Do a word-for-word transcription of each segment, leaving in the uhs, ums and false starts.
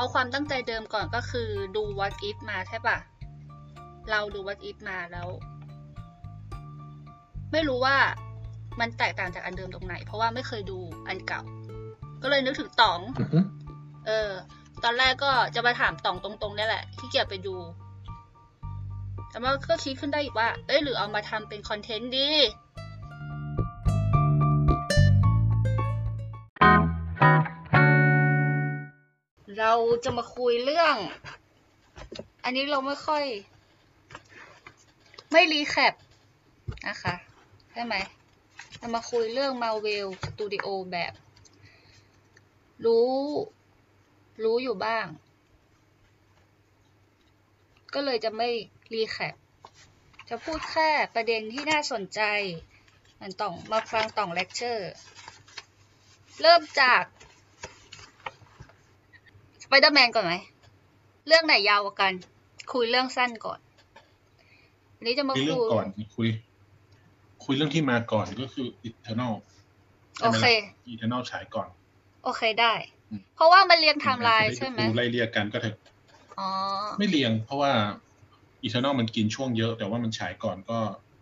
เอาความตั้งใจเดิมก่อนก็คือดู What If มาใช่ปะเราดู What If มาแล้วไม่รู้ว่ามันแตกต่างจากอันเดิมตรงไหนเพราะว่าไม่เคยดูอันเก่าก็เลยนึกถึงต๋อง เออตอนแรกก็จะมาถามต๋องตรงๆนี่แหละที่เกียจไปดูแต่ว่าก็คิดขึ้นได้อีกว่าเอ้ยหรือเอามาทำเป็นคอนเทนต์ดีเราจะมาคุยเรื่องอันนี้เราไม่ค่อยไม่รีแคปนะคะใช่ไหมจะมาคุยเรื่อง Marvel Studio แบบรู้รู้อยู่บ้างก็เลยจะไม่รีแคปจะพูดแค่ประเด็นที่น่าสนใจมันต้องมาฟังต่องเลคเชอร์เริ่มจากสไปเดอร์แมนก่อนไหมเรื่องไหนยาวกว่ากันคุยเรื่องสั้นก่อนวันนี้จะมาคุยเรื่องก่อนคุยคุยเรื่องที่มาก่อนก็คือ Eternal โอเค Eternal ฉายก่อนโอเคได้เพราะว่ามันเรียงไทม์ไลน์ใช่ไหมดูไล่เรียกกันก็เถอะอ๋อไม่เรียงเพราะว่า Eternal มันกินช่วงเยอะแต่ว่ามันฉายก่อนก็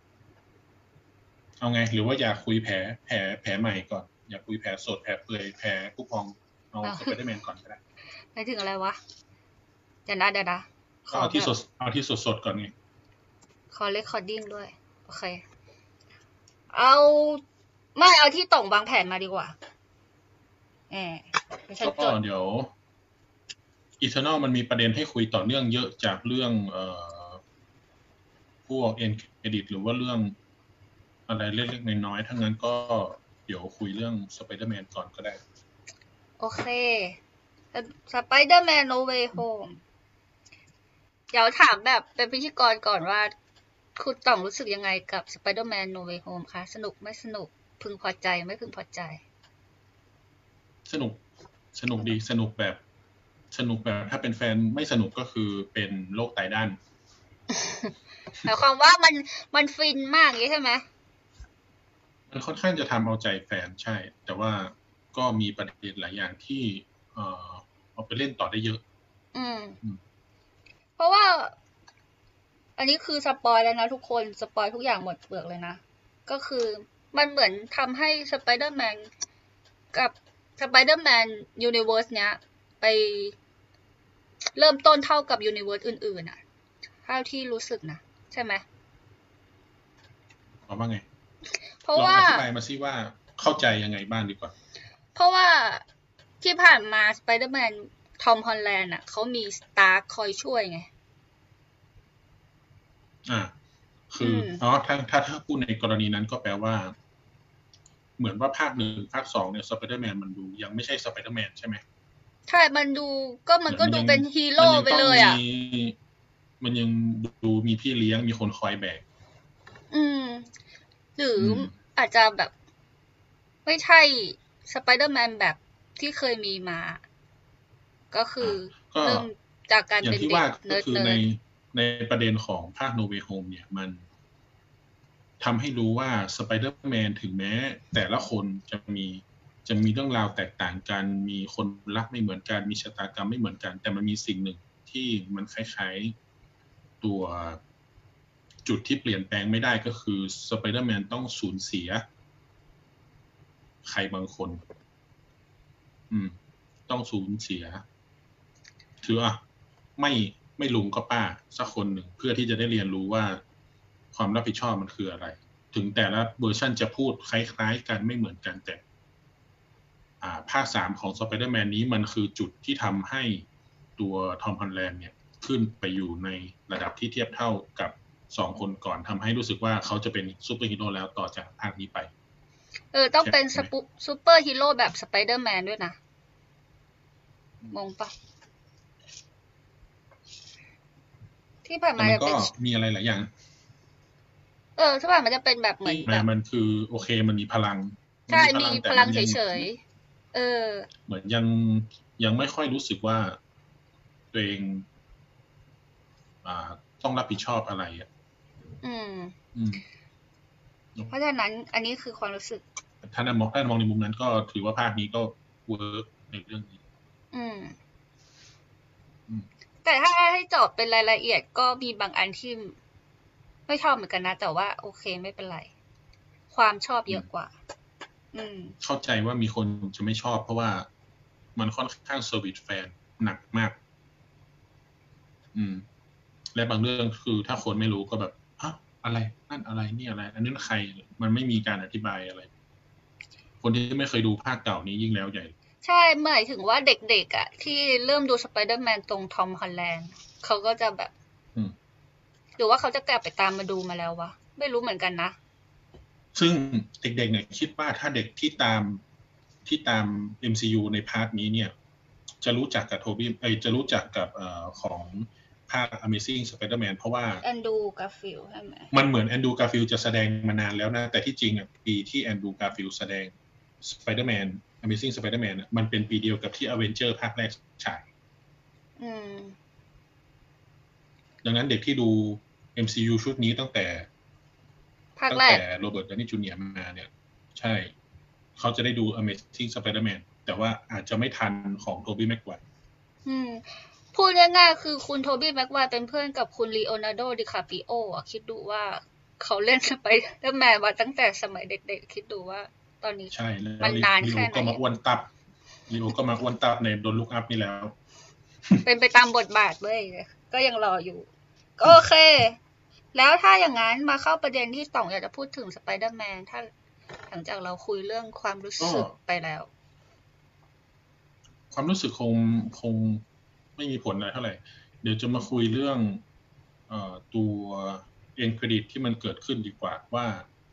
เอาไงหรือว่าอยากคุยแผลแผลแผลใหม่ก่อนอยากคุยแผลสดแผลเปื่อยแผลผู้พองเอาสไปเดอร์แมนก่อนก็ได้ไปถึงอะไรวะเดี๋ยวนะเดี๋ยวนะเอาที่สดเอาที่สดๆก่อนไงขอเรคคอร์ดิ้งด้วยโอเคเอาไม่เอาที่ต่องวางแผนมาดีกว่าแหมก็เดี๋ยว Eternal มันมีประเด็นให้คุยต่อเนื่องเยอะจากเรื่องเอ่อพวก End Credit หรือว่าเรื่องอะไรเล็กๆน้อยๆทั้งนั้นก็เดี๋ยวคุยเรื่อง Spider-Man ก่อนก็ได้โอเค Spider-Man No Way Home เดี๋ยวถามแบบเป็นพิธีกรก่อนว่าคุณต่องรู้สึกยังไงกับ Spider-Man No Way Home คะสนุกไม่สนุกพึงพอใจไม่พึงพอใจสนุกสนุกดีสนุกแบบสนุกแบบถ้าเป็นแฟนไม่สนุกก็คือเป็นโรคไตด้านหมายความว่ามันมันฟินมากอย่างนี้ใช่ไหมมันค่อนข้างจะทำเอาใจแฟนใช่แต่ว่าก็มีประเด็นหลายอย่างที่เอ่อเอาไปเล่นต่อได้เยอะอืมเพราะว่าอันนี้คือสปอยแล้วนะทุกคนสปอยทุกอย่างหมดเปลือกเลยนะก็คือมันเหมือนทำให้สไปเดอร์แมนกับสไปเดอร์แมนยูนิเวิร์สเนี้ยไปเริ่มต้นเท่ากับยูนิเวิร์สอื่นๆอ่ะเท่าที่รู้สึกนะใช่ไหมเอาว่าไงเพราะว่าลองอธิบายมาสิว่าเข้าใจยังไงบ้างดีกว่าเพราะว่าที่ผ่านมาสไปเดอร์แมนทอมฮอลแลนด์อ่ะเขามีสตาร์คอยช่วยไงอ่าคืออ๋อถ้าถ้าถ้าพูดในกรณีนั้นก็แปลว่าเหมือนว่าภาคหนึ่งภาคสองเนี่ยสไปเดอร์แมนมันดูยังไม่ใช่สไปเดอร์แมนใช่ไหมใช่มันดูก็มันก็ดูเป็นฮีโร่ไปเลยอ่ะมันยังดูมีพี่เลี้ยงมีคนคอยแบกอืมหรืออาจจะแบบไม่ใช่สไปเดอร์แมนแบบที่เคยมีมาก็คือเริ่มจากการเป็นเด็กเนิร์ดในในประเด็นของภาค No Way Home เนี่ยมันทำให้รู้ว่าสไปเดอร์แมนถึงแม้แต่ละคนจะมีจะมีเรื่องราวแตกต่างกันมีคนรักไม่เหมือนกันมีชะตากรรมไม่เหมือนกันแต่มันมีสิ่งหนึ่งที่มันคล้ายๆตัวจุดที่เปลี่ยนแปลงไม่ได้ก็คือสไปเดอร์แมนต้องสูญเสียใครบางคนอืมต้องสูญเสียถืออ่ะไม่ไม่ลุงก็ป้าสักคนหนึ่งเพื่อที่จะได้เรียนรู้ว่าความรับผิดชอบมันคืออะไรถึงแต่ละเวอร์ชันจะพูดคล้ายๆกันไม่เหมือนกันแต่อ่าภาคสามของ Spider-Man นี้มันคือจุดที่ทำให้ตัวทอมฮอลแลนด์เนี่ยขึ้นไปอยู่ในระดับที่เทียบเท่ากับสองคนก่อนทำให้รู้สึกว่าเขาจะเป็นซูเปอร์ฮีโร่แล้วต่อจากภาคนี้ไปเออต้องเป็นซูเปอร์ฮีโร่แบบสไปเดอร์แมนด้วยนะงงปะที่ผ่านมาก็มีอะไรหลายอย่างเออที่ผ่านมาจะเป็นแบบเหมือนแบบมันคือโอเคมันมีพลังใช่มีพลังเฉยๆเออเหมือนยังยังไม่ค่อยรู้สึกว่าตัวเองอ่าต้องรับผิดชอบอะไรอ่ะอืมอืมเพราะฉะนั้นอันนี้คือความรู้สึกถ้ามองถ้ามองในมุมนั้นก็ถือว่าภาคนี้ก็เวิร์กในเรื่องนี้อืมแต่ถ้าให้เจาะเป็นรายละเอียดก็มีบางอันที่ไม่ชอบเหมือนกันนะแต่ว่าโอเคไม่เป็นไรความชอบเยอะกว่า อืมเข้าใจว่ามีคนจะไม่ชอบเพราะว่ามันค่อนข้างเซอร์วิสแฟนหนักมากอืมและบางเรื่องคือถ้าคนไม่รู้ก็แบบฮะอะไรนั่นอะไรนี่อะไรอันนี้ใครมันไม่มีการอธิบายอะไรคนที่ไม่เคยดูภาคเก่านี้ยิ่งแล้วใหญ่ใช่หมายถึงว่าเด็กๆอ่ะที่เริ่มดูสไปเดอร์แมนตรงทอมฮอลแลนด์เขาก็จะแบบหรือว่าเขาจะกลับไปตามมาดูมาแล้ววะไม่รู้เหมือนกันนะซึ่งเด็กๆเนี่ยคิดว่าถ้าเด็กที่ตามที่ตาม เอ็ม ซี ยู ในพาร์ทนี้เนี่ยจะรู้จักกับโทบี้เอ้ยจะรู้จักกับเอ่อของภาค Amazing Spider-Man เพราะว่าแอนดรูว์ การ์ฟิลด์ใช่ไหมมันเหมือนแอนดรูว์ การ์ฟิลด์จะแสดงมานานแล้วนะแต่ที่จริงอ่ะปีที่แอนดรูว์ การ์ฟิลด์แสดง Spider-Man Amazing Spider-Man มันเป็นปีเดียวกับที่ Avenger ภาคแรกฉายดังนั้นเด็กที่ดู เอ็ม ซี ยู ชุดนี้ตั้งแต่ตั้งแต่โรเบิร์ต ดาวนี่ จูเนียร์มาเนี่ยใช่เขาจะได้ดู Amazing Spider-Man แต่ว่าอาจจะไม่ทันของโทบี้ แม็กไกวร์พูดง่ายๆคือคุณโทบี้ แม็กไกวร์เป็นเพื่อนกับคุณลีโอนาร์โด ดิคาปิโออ่ะคิดดูว่าเขาเล่นสไปเดอร์แมนมาตั้งแต่สมัยเด็กๆคิดดูว่าตอนนี้ใช่แล้วมันนานแค่ไหนลีโอก็มาอ้วนตับลีโอก็มาอ้วนตับในโดนลุกอัพนี่แล้วเป็นไปตามบทบาทเว้ยก็ยังรออยู่โอเคแล้วถ้าอย่างนั้นมาเข้าประเด็นที่ต่องอยากจะพูดถึงสไปเดอร์แมนถ้าหลังจากเราคุยเรื่องความรู้สึกไปแล้วความรู้สึกคงคงไม่มีผลอะไรเท่าไหร่เดี๋ยวจะมาคุยเรื่องเอ่อตัวเอ็นเครดิตที่มันเกิดขึ้นดีกว่าว่า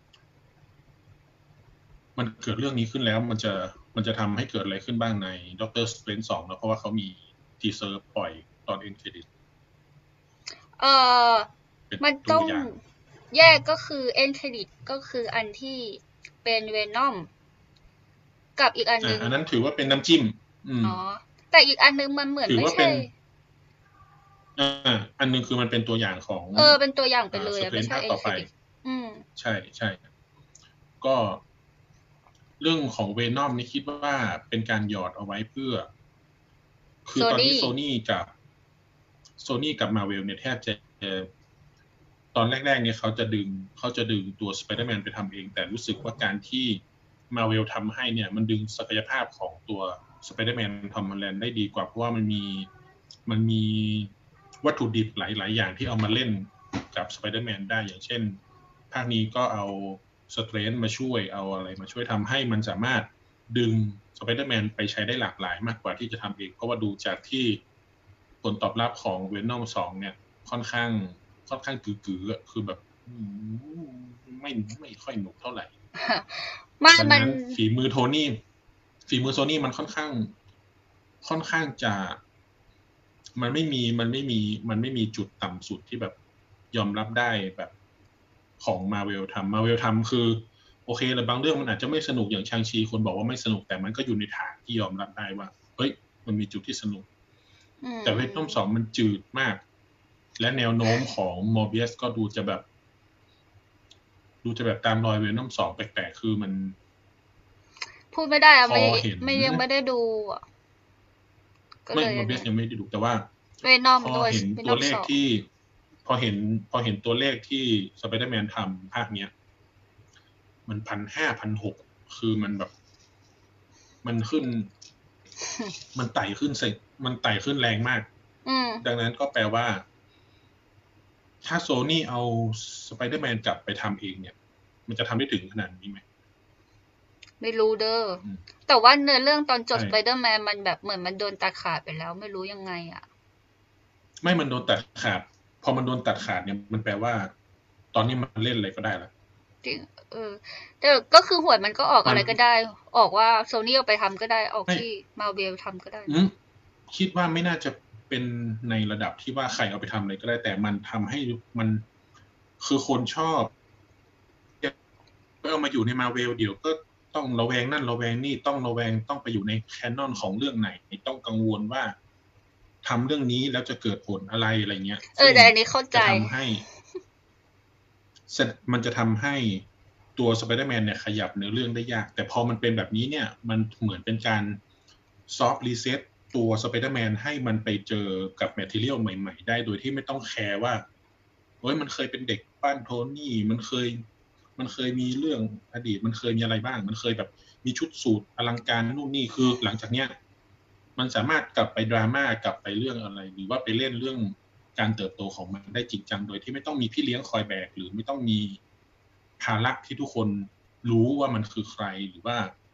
มันเกิดเรื่องนี้ขึ้นแล้วมันจะมันจะทำให้เกิดอะไรขึ้นบ้างในด็อกเตอร์สเตรนจ์สองนะเพราะว่าเขามีทีเซอร์ปล่อยตอนเอ็นเครดิตเอ่อมันต้องแยกก็คือเอ็นเครดิตก็คืออันที่เป็นเวนอมกับอีกอันนึงอันนั้นถือว่าเป็นน้ำจิ้มอ๋อแต่อีกอันนึงมันเหมือนไม่ใช่อ่าอันนึงคือมันเป็นตัวอย่างของเออเป็นตัวอย่างไปเลยไม่ใช่เอ็นต่อไปอืมใช่ใช่ก็เรื่องของเวนอมนี่คิดว่าเป็นการหยอดเอาไว้เพื่อคือตอนนี้โซนี่กับโซนี่กับมาเวลเนี่ยแทบจะตอนแรกๆเนี่ยเขาจะดึงเขาจะดึงตัวสไปเดอร์แมนไปทำเองแต่รู้สึกว่าการที่มาเวลทำให้เนี่ยมันดึงศักยภาพของตัวสไปเดอร์แมนทอมฮอลแลนด์ได้ดีกว่าเพราะว่ามันมีมันมีวัตถุดิบหลายๆอย่างที่เอามาเล่นกับสไปเดอร์แมนได้อย่างเช่นภาคนี้ก็เอาสเตรนจ์มาช่วยเอาอะไรมาช่วยทำให้มันสามารถดึงสไปเดอร์แมนไปใช้ได้หลากหลายมากกว่าที่จะทำเองเพราะว่าดูจากที่ผลตอบรับของเวนอมสองเนี่ยค่อนข้างค่อนข้างกือๆคือแบบไม่ไม่ค่อยหนุกเท่าไหร่มันมันฝีมือโทนี่ฝีมือโซนี่มันค่อนข้างค่อนข้างจะมันไม่มีมันไม่มีมันไม่มีจุดต่ำสุดที่แบบยอมรับได้แบบของมาเวลทำมาเวลทำคือโอเคแต่บางเรื่องมันอาจจะไม่สนุกอย่างชางชีคนบอกว่าไม่สนุกแต่มันก็อยู่ในฐานที่ยอมรับได้ว่าเฮ้ยมันมีจุดที่สนุกแต่เวทน้ำสองมันจืดมากและแนวโน้มของมอร์เบียสก็ดูจะแบบดูจะแบบตามรอยเวน้ำสองแปลกๆคือมันพูดไม่ได้อะไม่ไม่ยังไม่ได้ดูอ่ะไม่มอร์เบียสยังไม่ได้ดูแต่ว่าเวนอมพอเห็นตัวเลขที่พอเห็นพอเห็นตัวเลขที่สไปเดอร์แมนทำภาคเนี้ยมันพันห้าพันหกคือมันแบบมันขึ้นมันไต่ขึ้นเสร็จมันไต่ขึ้นแรงมากดังนั้นก็แปลว่าถ้าโซนี่เอาสไปเดอร์แมนกลับไปทำเองเนี่ยมันจะทำได้ถึงขนาดนี้ไหมไม่รู้เด้อแต่ว่าเนื้อเรื่องตอนจบสไปเดอร์แมนมันแบบเหมือนมันโดนตัดขาดไปแล้วไม่รู้ยังไงอ่ะไม่มันโดนตัดขาดพอมันโดนตัดขาดเนี่ยมันแปลว่าตอนนี้มันเล่นอะไรก็ได้ละจริงเออแต่ก็คือหวยมันก็ออกอะไรก็ได้ออกว่าโซนี่เอาไปทำก็ได้ออกที่มาเวลทำก็ได้คิดว่าไม่น่าจะเป็นในระดับที่ว่าใครเอาไปทำอะไรก็ได้แต่มันทำให้มันคือคนชอบก็เอามาอยู่ในมาเวลเดี๋ยวก็ต้องระแวงนั่นระแวงนี่ต้องระแวงต้องไปอยู่ในแคนนอนของเรื่องไหนต้องกังวลว่าทำเรื่องนี้แล้วจะเกิดผลอะไรอะไรเงี้ยเออแต่อันนี้เข้าใจจะทำให้มันจะทำให้ตัวสไปเดอร์แมนเนี่ยขยับเนื้อเรื่องได้ยากแต่พอมันเป็นแบบนี้เนี่ยมันเหมือนเป็นการซอฟต์รีเซ็ตตัวสไปเดอร์แมนให้มันไปเจอกับแมททีเรียลใหม่ๆได้โดยที่ไม่ต้องแคร์ว่าเฮ้ยมันเคยเป็นเด็กบ้านโทนี่มันเคยมันเคยมีเรื่องอดีตมันเคยมีอะไรบ้างมันเคยแบบมีชุดสูทอลังการนู่นนี่คือหลังจากเนี้ยมันสามารถกลับไปดราม่ากลับไปเรื่องอะไรหรือว่าไปเล่นเรื่องการเติบโตของมันได้จริงจังโดยที่ไม่ต้องมีพี่เลี้ยงคอยแบกหรือไม่ต้องมีภาระที่ทุกคนรู้ว่ามันคือใครหรือว่า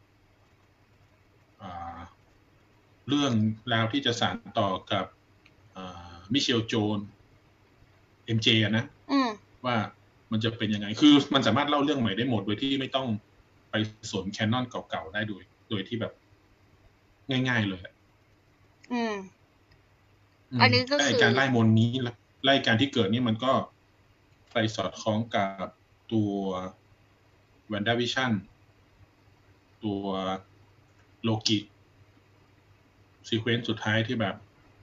เรื่องราวที่จะสานต่อกับมิเชลโจน เอ็ม เจ นะว่ามันจะเป็นยังไงคือมันสามารถเล่าเรื่องใหม่ได้หมดโดยที่ไม่ต้องไปสนแคนนอนเก่าๆได้โดยโดยที่แบบง่ายๆเลยอืมอันนี้ก็คือการไล่มนนี้ไล่การที่เกิดนี่มันก็ไปสอดคล้องกับตัววันด้าวิชั่นตัวโลกิซีเควนซ์สุดท้ายที่แบบ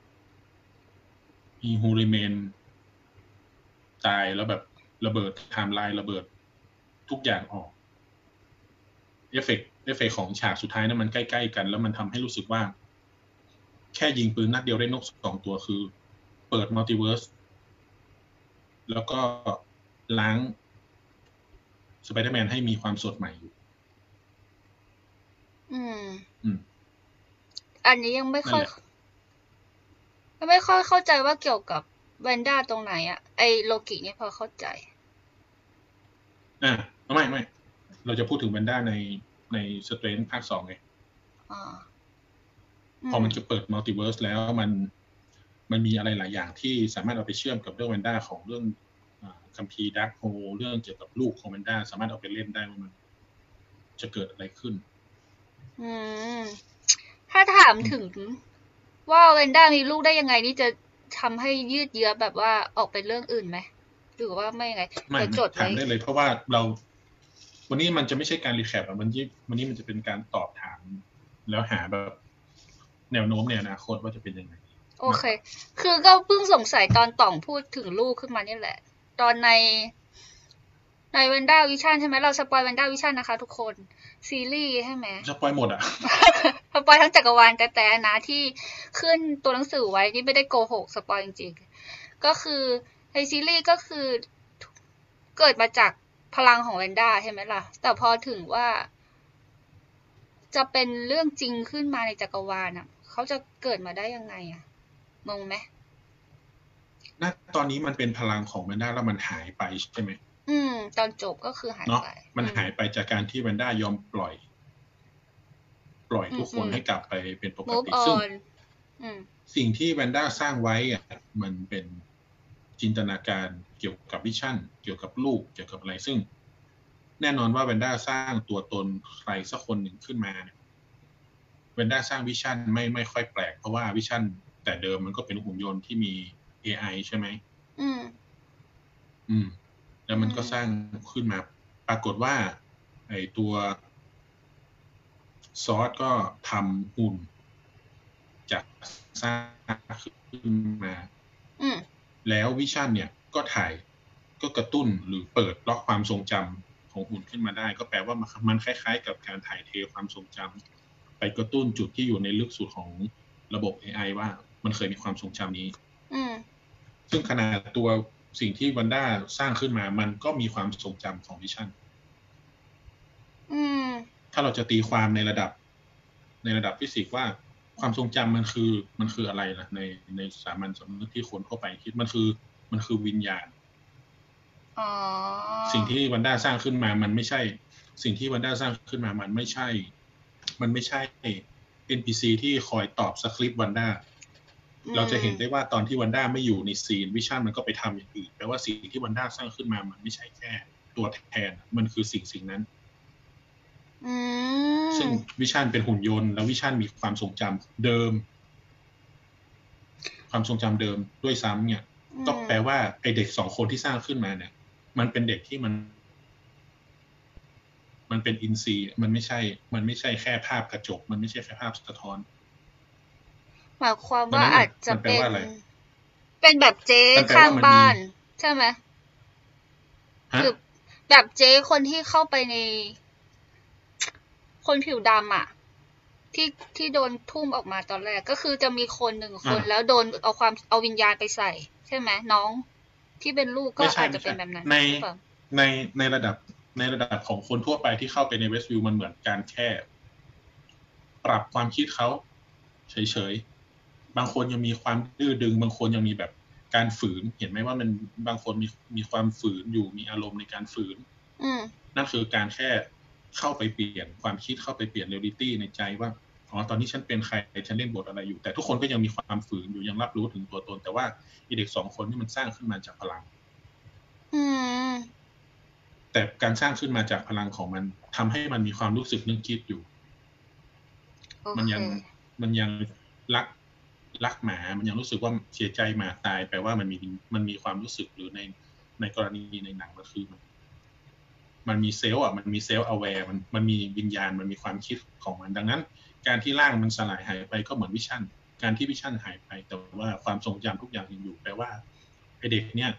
มีฮูริเมนตายแล้วแบบระเบิดไทม์ไลน์ระเบิดทุกอย่างออกเอฟเฟกต์เอฟเฟกต์ของฉากสุดท้ายนั้นมันใกล้ๆกันแล้วมันทำให้รู้สึกว่าแค่ยิงปืนนัดเดียวได้นกสองตัวคือเปิดมัลติเวิร์สแล้วก็ล้างสไปเดอร์แมนให้มีความสดใหม่อยู่อืมอืมอันนี้ยังไม่ค่อยไม่ค่อยเข้าใจว่าเกี่ยวกับแวนด้าตรงไหนอะไอโลกินี่พอเข้าใจอ่าไม่ไม่เราจะพูดถึงแวนด้าในในสเตรนท์ภาคสองไงอ่าพอมันจะเปิดมัลติเวิร์สแล้วมันมันมีอะไรหลายอย่างที่สามารถเอาไปเชื่อมกับเรื่องแวนด้าของเรื่องคัมภีร์ดาร์คโฮลเรื่องเกี่ยวกับลูกของแวนด้าสามารถเอาไปเล่นได้ว่ามันจะเกิดอะไรขึ้นอืมถ้าถามถึงว่าแวนด้ามีลูกได้ยังไงนี่จะทำให้ยืดเยื้อแบบว่าออกไปเรื่องอื่นไหมหรือว่าไม่ยังไงไม่จดไว้ถามได้เลยเพราะว่าเราวันนี้มันจะไม่ใช่การรีแคปอ่ะมันยี่วันนี้มันจะเป็นการตอบถามแล้วหาแบบแนวโน้มในอนาคตว่าจะเป็นยังไงโอเคคือก็เพิ่งสงสัยตอนต่องพูดถึงลูกขึ้นมานี่แหละตอนในในแวนด้าวิชั่นใช่ไหมเราสปอยแวนด้าวิชั่นนะคะทุกคนซีรีส์ใช่ไหมสปอยหมดอ่ะสปอยทั้งจักรวาลแต่แต่นะที่ขึ้นตัวหนังสือไว้นี่ไม่ได้โกหกสปอยจริงๆก็คือในซีรีส์ก็คือเกิดมาจากพลังของแวนด้าใช่ไหมล่ะแต่พอถึงว่าจะเป็นเรื่องจริงขึ้นมาในจักรวาลอ่ะเขาจะเกิดมาได้ยังไงอ่ะงงไหมณตอนนี้มันเป็นพลังของแวนด้าแล้วมันหายไปใช่ไหมอืมตอนจบก็คือหายไปมันหายไปจากการที่แวนด้ายอมปล่อยปล่อยทุกคนให้กลับไปเป็นปกติซึ่งสิ่งที่แวนด้าสร้างไว้อ่ะมันเป็นจินตนาการเกี่ยวกับวิชั่นเกี่ยวกับลูกเกี่ยวกับอะไรซึ่งแน่นอนว่าแวนด้าสร้างตัวตนใครสักคนหนึ่งขึ้นมาเนี่ยแวนด้าสร้างวิชั่นไม่ไม่ค่อยแปลกเพราะว่าวิชั่นแต่เดิมมันก็เป็นหุ่นยนต์ที่มี เอ ไอ ใช่ไหมอืมอืมแล้วมันก็สร้างขึ้นมาปรากฏว่าไอ้ตัวซอสก็ทำหุ่นจากสร้างขึ้นมาแล้ววิชั่นเนี่ยก็ถ่ายก็กระตุ้นหรือเปิดล็อกความทรงจำของหุ่นขึ้นมาได้ก็แปลว่ามันคล้ายๆกับการถ่ายเทความทรงจำไปกระตุ้นจุดที่อยู่ในลึกสุดของระบบ เอ ไอ ว่ามันเคยมีความทรงจำนี้ซึ่งขนาดตัวสิ่งที่วันด้าสร้างขึ้นมามันก็มีความทรงจำของวิชั่นถ้าเราจะตีความในระดับในระดับฟิสิกส์ว่าความทรงจำมันคือมันคืออะไรล่ะในในสามัญสำนึกที่คนเข้าไปคิดมันคือมันคือวิญญาณสิ่งที่วันด้าสร้างขึ้นมามันไม่ใช่สิ่งที่วันด้าสร้างขึ้นมามันไม่ใช่มันไม่ใช่ เอ็น พี ซี ที่คอยตอบสคริปต์วันด้าเราจะเห็นได้ว่าตอนที่วันด้าไม่อยู่ในซีนวิชั่นมันก็ไปทำอย่างอื่นแปลว่าสิ่งที่วันด้าสร้างขึ้นมามันไม่ใช่แค่ตัวแทนมันคือสิ่งสิ่งนั้นซึ่งวิชั่นเป็นหุ่นยนต์แล้ววิชั่นมีความทรงจำเดิมความทรงจำเดิมด้วยซ้ำเนี่ยก็แปลว่าไอเด็กสองคนที่สร้างขึ้นมาเนี่ยมันเป็นเด็กที่มันมันเป็นอินทรีย์มันไม่ใช่มันไม่ใช่แค่ภาพกระจกมันไม่ใช่แค่ภาพสะท้อนหมายความว่าอาจจะเป็นเป็นแบบเจ๊ข้างบ้านใช่ไหมคือแบบเจ๊คนที่เข้าไปในคนผิวดำอ่ะที่ที่โดนทุ่มออกมาตอนแรกก็คือจะมีคนหนึ่งคนอ่าแล้วโดนเอาความเอาวิญญาณไปใส่ ใช่ไหมน้องที่เป็นลูกก็ไม่ใช่อาจจะไม่เป็ใช่นแบบนั้นในหรือเปล่าในในระดับในระดับของคนทั่วไปที่เข้าไปในเวสต์วิวมันเหมือนการแค่ ปรับความคิดเขาเฉยๆบางคนยังมีความดื้อดึงบางคนยังมีแบบการฝืนเห็นไหมว่ามันบางคนมีมีความฝืนอยู่มีอารมณ์ในการฝืนอืมนั่นคือการแค่เข้าไปเปลี่ยนความคิดเข้าไปเปลี่ยนเรียลลิตี้ในใจว่าอ๋อตอนนี้ฉันเป็นใครฉันเล่นบทอะไรอยู่แต่ทุกคนก็ยังมีความฝืนอยู่ยังรับรู้ถึงตัวตนแต่ว่าอีเด็กสองคนนี่มันสร้างขึ้นมาจากพลังอืมแต่การสร้างขึ้นมาจากพลังของมันทำให้มันมีความรู้สึกนึกคิดอยู่โอมันเคยังมันยังรักรักหมามันยังรู้สึกว่าเสียใจหมาตายแปลว่ามันมีมันมีความรู้สึกหรือในในกรณีในหนังมันคือมันมันมีเซลล์อ่ะมันมีเซลล์ aware มันมันมีวิญญาณมันมีความคิดของมันดังนั้น การที่ร่างมันสลายหายไปก็เหมือนวิชั่นการที่วิชั่นหายไปแต่ว่าความทรงจำทุกอย่างยังอยู่แปลว่าไอเด็กเนี่ย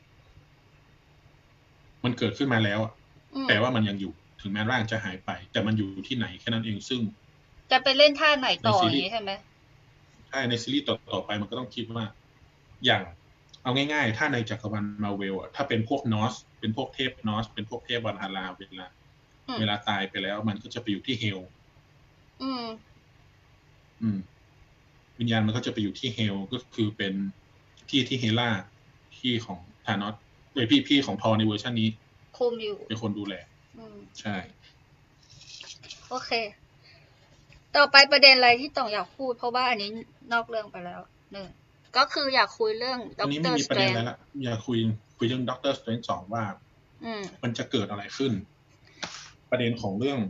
มันเกิดขึ้นมาแล้วแปลว่ามันยังอยู่ถึงแม้ร่างจะหายไปแต่มันอยู่ที่ไหนแค่นั้นเองซึ่งจะไปเล่นท่าไหนต่ออย่างนี้ใช่ไหมใช่ในซีรีส์ต่อๆไปมันก็ต้องคิดว่าอย่างเอาง่ายๆถ้าในจักรวาลมาเวลอ่ะถ้าเป็นพวกนอสเป็นพวกเทพนอสเป็นพวกเทพวันฮาราเวลาเวลาตายไปแล้วมันก็จะไปอยู่ที่เฮลอืมอืมวิญญาณมันก็จะไปอยู่ที่เฮลก็คือเป็นที่ที่เฮล่าพี่ของธานอสโดยพี่พี่ของทอในเวอร์ชันนี้คุมอยู่เป็นคนดูแลอืมใช่โอเค ต่อไปประเด็นอะไรที่ต้องอยากพูดเพราะว่าอันนี้นอกเรื่องไปแล้วหนึ่งก็คืออยากคุยเรื่องด็อัอน กนี้เตไม่อร์มีสประเตรเด็นนอะไรละอยากคุยคุยเรื่องด็อกเตอร์สเตรนจ์สองว่าอืมมันจะเกิดอะไรขึ้น ประเด็นของเรื่อง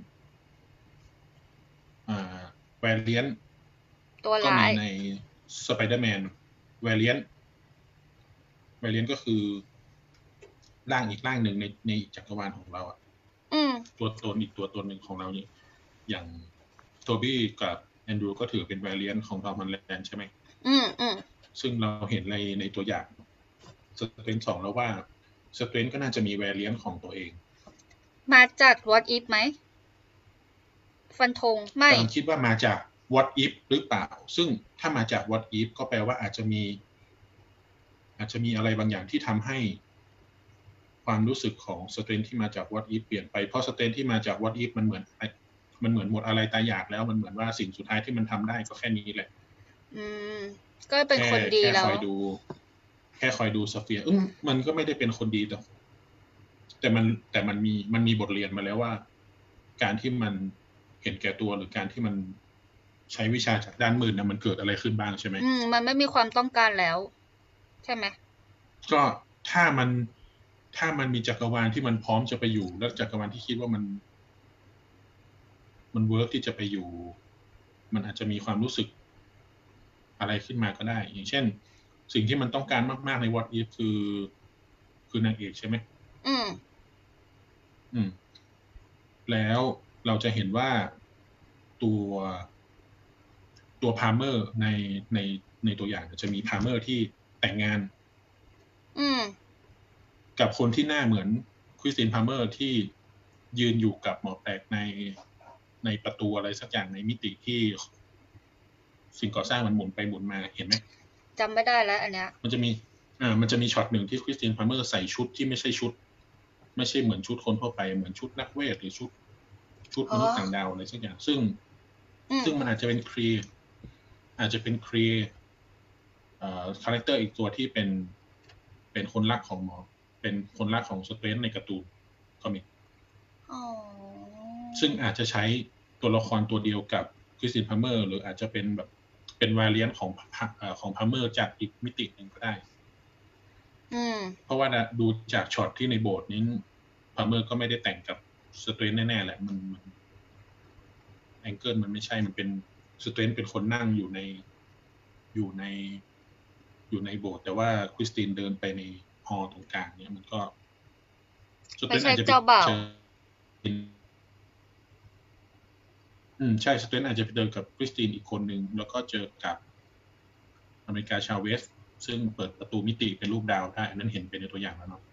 อ่าแวรเลียนตัวก็ร้ามียในสไปเดอร์แมนแวรเลียนแวรเลียนก็คือร่างอีกร่างหนึ่งในในจักรวาลของเราอ่ะอืมตัวตนอีกตัวตนหนึ่งของเรานี่อย่างโทบี้กับแอนดรูก็ถือเป็นแวรเลียนของทอม ฮอลแลนด์ใช่ไหมอืมอืมซึ่งเราเห็นในในตัวอย่างสเตรนจ์สองแล้วว่าสเตรนจ์ก็น่าจะมีแวรเลียนของตัวเองมาจาก What If ไหม ฟันธงไม่กำลังคิดว่ามาจาก What If หรือเปล่าซึ่งถ้ามาจาก What If ก็แปลว่าอาจจะมีอาจจะมีอะไรบางอย่างที่ทำให้ความรู้สึกของสเตรนจ์ที่มาจาก What If เปลี่ยนไปเพราะสเตรนจ์ที่มาจาก What If มันเหมือนมันเหมือนหมดอะไรตายอยากแล้วมันเหมือนว่าสิ่งสุดท้ายที่มันทำได้ก็แค่นี้แหละอืม ก็เป็นคนดีแค่แล้วคอยดู แค่คอยดูสเฟียร์อืมมันก็ไม่ได้เป็นคนดีแต่แต่มันแต่มันมีมันมีบทเรียนมาแล้วว่า การที่มันเห็นแก่ตัวหรือการที่มันใช้วิชาจากด้านมืดนะมันเกิดอะไรขึ้นบ้างใช่ไหมอืม มันไม่มีความต้องการแล้ว ใช่ไหมก็ถ้ามันถ้ามันมีจักรวาลที่มันพร้อมจะไปอยู่แล้วจักรวาลที่คิดว่ามัน มันเวิร์กที่จะไปอยู่ มันอาจจะมีความรู้สึกอะไรขึ้นมาก็ได้ อย่างเช่น สิ่งที่มันต้องการมากๆใน What If คือ คือนางเอกใช่ไหมอืมอืม แล้วเราจะเห็นว่าตัวตัวพาร์เมอร์ในในในตัวอย่างจะมีพาร์เมอร์ที่แต่งงานอืมกับคนที่หน้าเหมือนคริสตินพาร์เมอร์ที่ยืนอยู่กับหมอแปลกในในประตูอะไรสักอย่างในมิติที่สิ่งก่อสร้างมันหมุนไปหมุนมาเห็นไหมจำไม่ได้แล้วอันเนี้ยมันจะมีอ่ามันจะมีช็อตหนึ่งที่คริสตินพาร์เมอร์ใส่ชุดที่ไม่ใช่ชุด ไม่ใช่เหมือนชุดคนทั่วไปเหมือนชุดนักเวทหรือชุดชุดมนุษย์ต่างดาวอะไรสักอย่างซึ่งอืมซึ่งมันอาจจะเป็นครีอาจจะเป็นครีเอ่อคาแรคเตอร์อีกตัวที่เป็นเป็นคนรักของหมอเป็นคนรักของสเตรนจ์ในการ์ตูนคอมิกอ๋อซึ่งอาจจะใช้ตัวละครตัวเดียวกับคริสตินพาร์เมอร์หรืออาจจะเป็นแบบเป็นวาเลียนของเอ่อของพาร์เมอร์จากอีกมิติหนึ่งก็ได้อืมเพราะว่าดูจากช็อตที่ในโบสถ์นี้พาร์เมอร์ก็ไม่ได้แต่งกับสเตรนจ์แน่ๆแหละมันมันแองเกิลมันไม่ใช่มันเป็นสเตรนจ์เป็นคนนั่งอยู่ในอยู่ในอยู่ในโบสถ์แต่ว่าคริสตินเดินไปในฮอลล์ตรงกลางเนี่ยมันก็สเตรนจ์อาจจะไปเจออืมใช่สเตรนจ์อาจจะไปเดินกับคริสตินอีกคนนึงแล้วก็เจอกับอเมริกาชาวเวสซึ่งเปิดประตูมิติเป็นรูปดาวได้อันนั้นเห็นเป็นในตัวอย่างแล้วเนาะ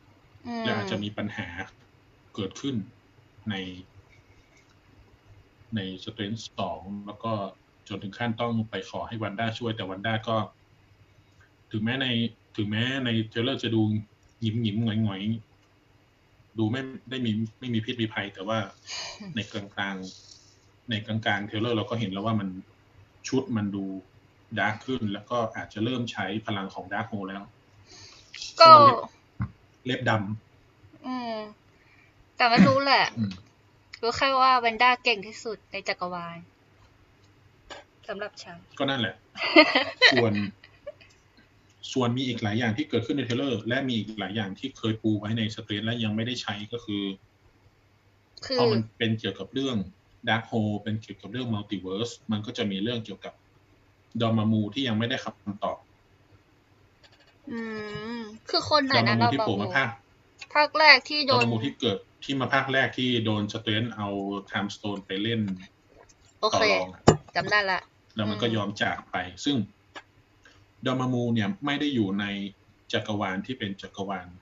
และอาจจะมีปัญหาเกิดขึ้นในในสเตรนท์สองแล้วก็จนถึงขั้นต้องไปขอให้วันด้าช่วยแต่วันด้าก็ถึงแม้ในถึงแม้ในเทรลเลอร์จะดูหยิ้มหยิ้มหงอยหงอยดูไม่ได้มีไม่มีพิษมีภัยแต่ว่าในกลางกลางในกลางกลางเทรลเลอร์เราก็เห็นแล้วว่ามันชุดมันดูดาร์กขึ้นแล้วก็อาจจะเริ่มใช้พลังของดาร์กโฮแล้วก็เล็บดำอืมแต่ไม่รู้แหละรู้แค่ว่าวันด้าเก่งที่สุดในจักรวาลสำหรับฉันก็นั่นแหละส่วนส่วนมีอีกหลายอย่างที่เกิดขึ้นในเทรลเลอร์และมีอีกหลายอย่างที่เคยปูไว้ในสเตรนและยังไม่ได้ใช้ก็คือพอมันเป็นเกี่ยวกับเรื่องดาร์กโฮเป็นเกี่ยวกับเรื่องมัลติเวิร์สมันก็จะมีเรื่องเกี่ยวกับดอมามูที่ยังไม่ได้คำตอบอืมคือคนไหนนะดอมามูที่โผล่มาภาคภาคแรกที่โดนดอมามูที่เกิดที่มาภาคแรกที่โดนสเตรนเอาไทม์สโตนไปเล่นต่อรองจำได้ละแล้วมันก็ยอมจากไปซึ่งดอมามูเนี่ยไม่ได้อยู่ในจักรวาลที่เป็นจักรวาล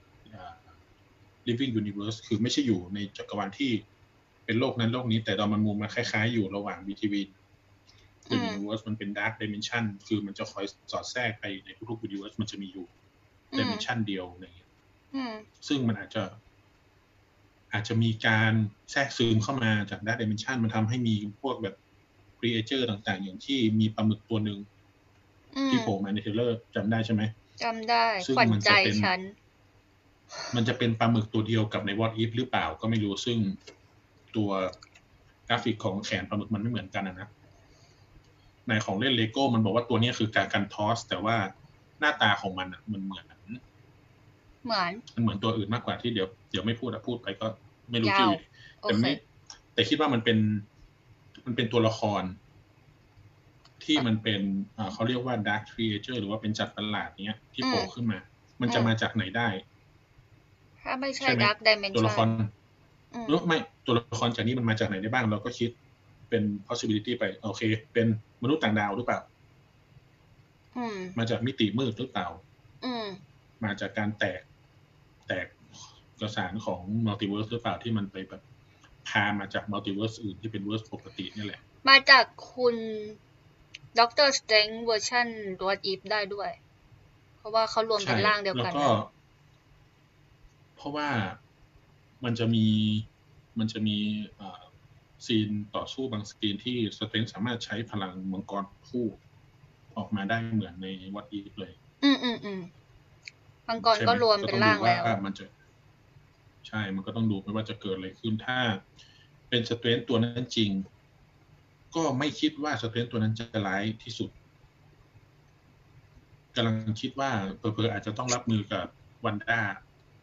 Living Universe คือไม่ใช่อยู่ในจักรวาลที่เป็นโลกนั้นโลกนี้แต่ดอมามูมันคล้ายๆอยู่ระหว่าง Between The Universe มันเป็น Dark Dimension คือมันจะคอยสอดแทรกไปในทุกๆ Universe มันจะมีอยู่ Dimension เดียวอะไรอย่างเงี้ยซึ่งมันอาจจะอาจจะมีการแทรกซึมเข้ามาจาก Dark Dimension มันทำให้มีพวกแบบcreature ต่างๆอย่างที่มีปลาหมึกตัวนึงที่โผล่มาในเทรลเลอร์จำได้ใช่ไหมจำได้ขวัญใจฉันมันจะเป็นปลาหมึกตัวเดียวกับใน What If หรือเปล่าก็ไม่รู้ซึ่งตัวกราฟิกของแขนปลาหมึกมันไม่เหมือนกันนะในของเล่นเลโก้มันบอกว่าตัวนี้คือการกันทอสแต่ว่าหน้าตาของมันอ่ะมันเหมือนเหมือนมันเหมือนตัวอื่นมากกว่าที่เดี๋ยวเดี๋ยวไม่พูดอะพูดไปก็ไม่รู้ชื่อแต่ไม่แต่คิดว่ามันเป็นมันเป็นตัวละครที่มันเป็นเขาเรียกว่า Dark Creature หรือว่าเป็นจัดประหลาดเนี้ยที่โผล่ขึ้นมามันจะมาจากไหนได้ถ้าไม่ใช่ Dark Dimension ตัวละครหรือไม่ตัวละครจากนี้มันมาจากไหนได้บ้างเราก็คิดเป็น possibility ไปโอเคเป็นมนุษย์ต่างดาวหรือเปล่ามาจากมิติมืดหรือเปล่ามาจากการแตกแตกกระสานของมัลติเวิร์สหรือเปล่าที่มันไปแบบพามาจากมัลติเวิร์สอื่นที่เป็นเวิร์สปกตินี่แหละมาจากคุณด็อกเตอร์สเตรนจ์เวอร์ชันดวอตอีฟได้ด้วยเพราะว่าเขารวมเป็นร่างเดียวกันแล้วก็เพราะว่ามันจะมีมันจะมีซีนต่อสู้บางซีนที่สเตรนจ์สามารถใช้พลังมังกรคู่ออกมาได้เหมือนในวอตอีฟเลยอืมอืมอืมมังกรก็รวมเป็นร่างแล้วมันจะใช่มันก็ต้องดูไปว่าจะเกิดอะไรขึ้นถ้าเป็นสเตรนจ์ตัวนั้นจริงก็ไม่คิดว่าสเตรนจ์ตัวนั้นจะร้ายที่สุดกำลังคิดว่าเผลอๆอาจจะต้องรับมือกับวันด้า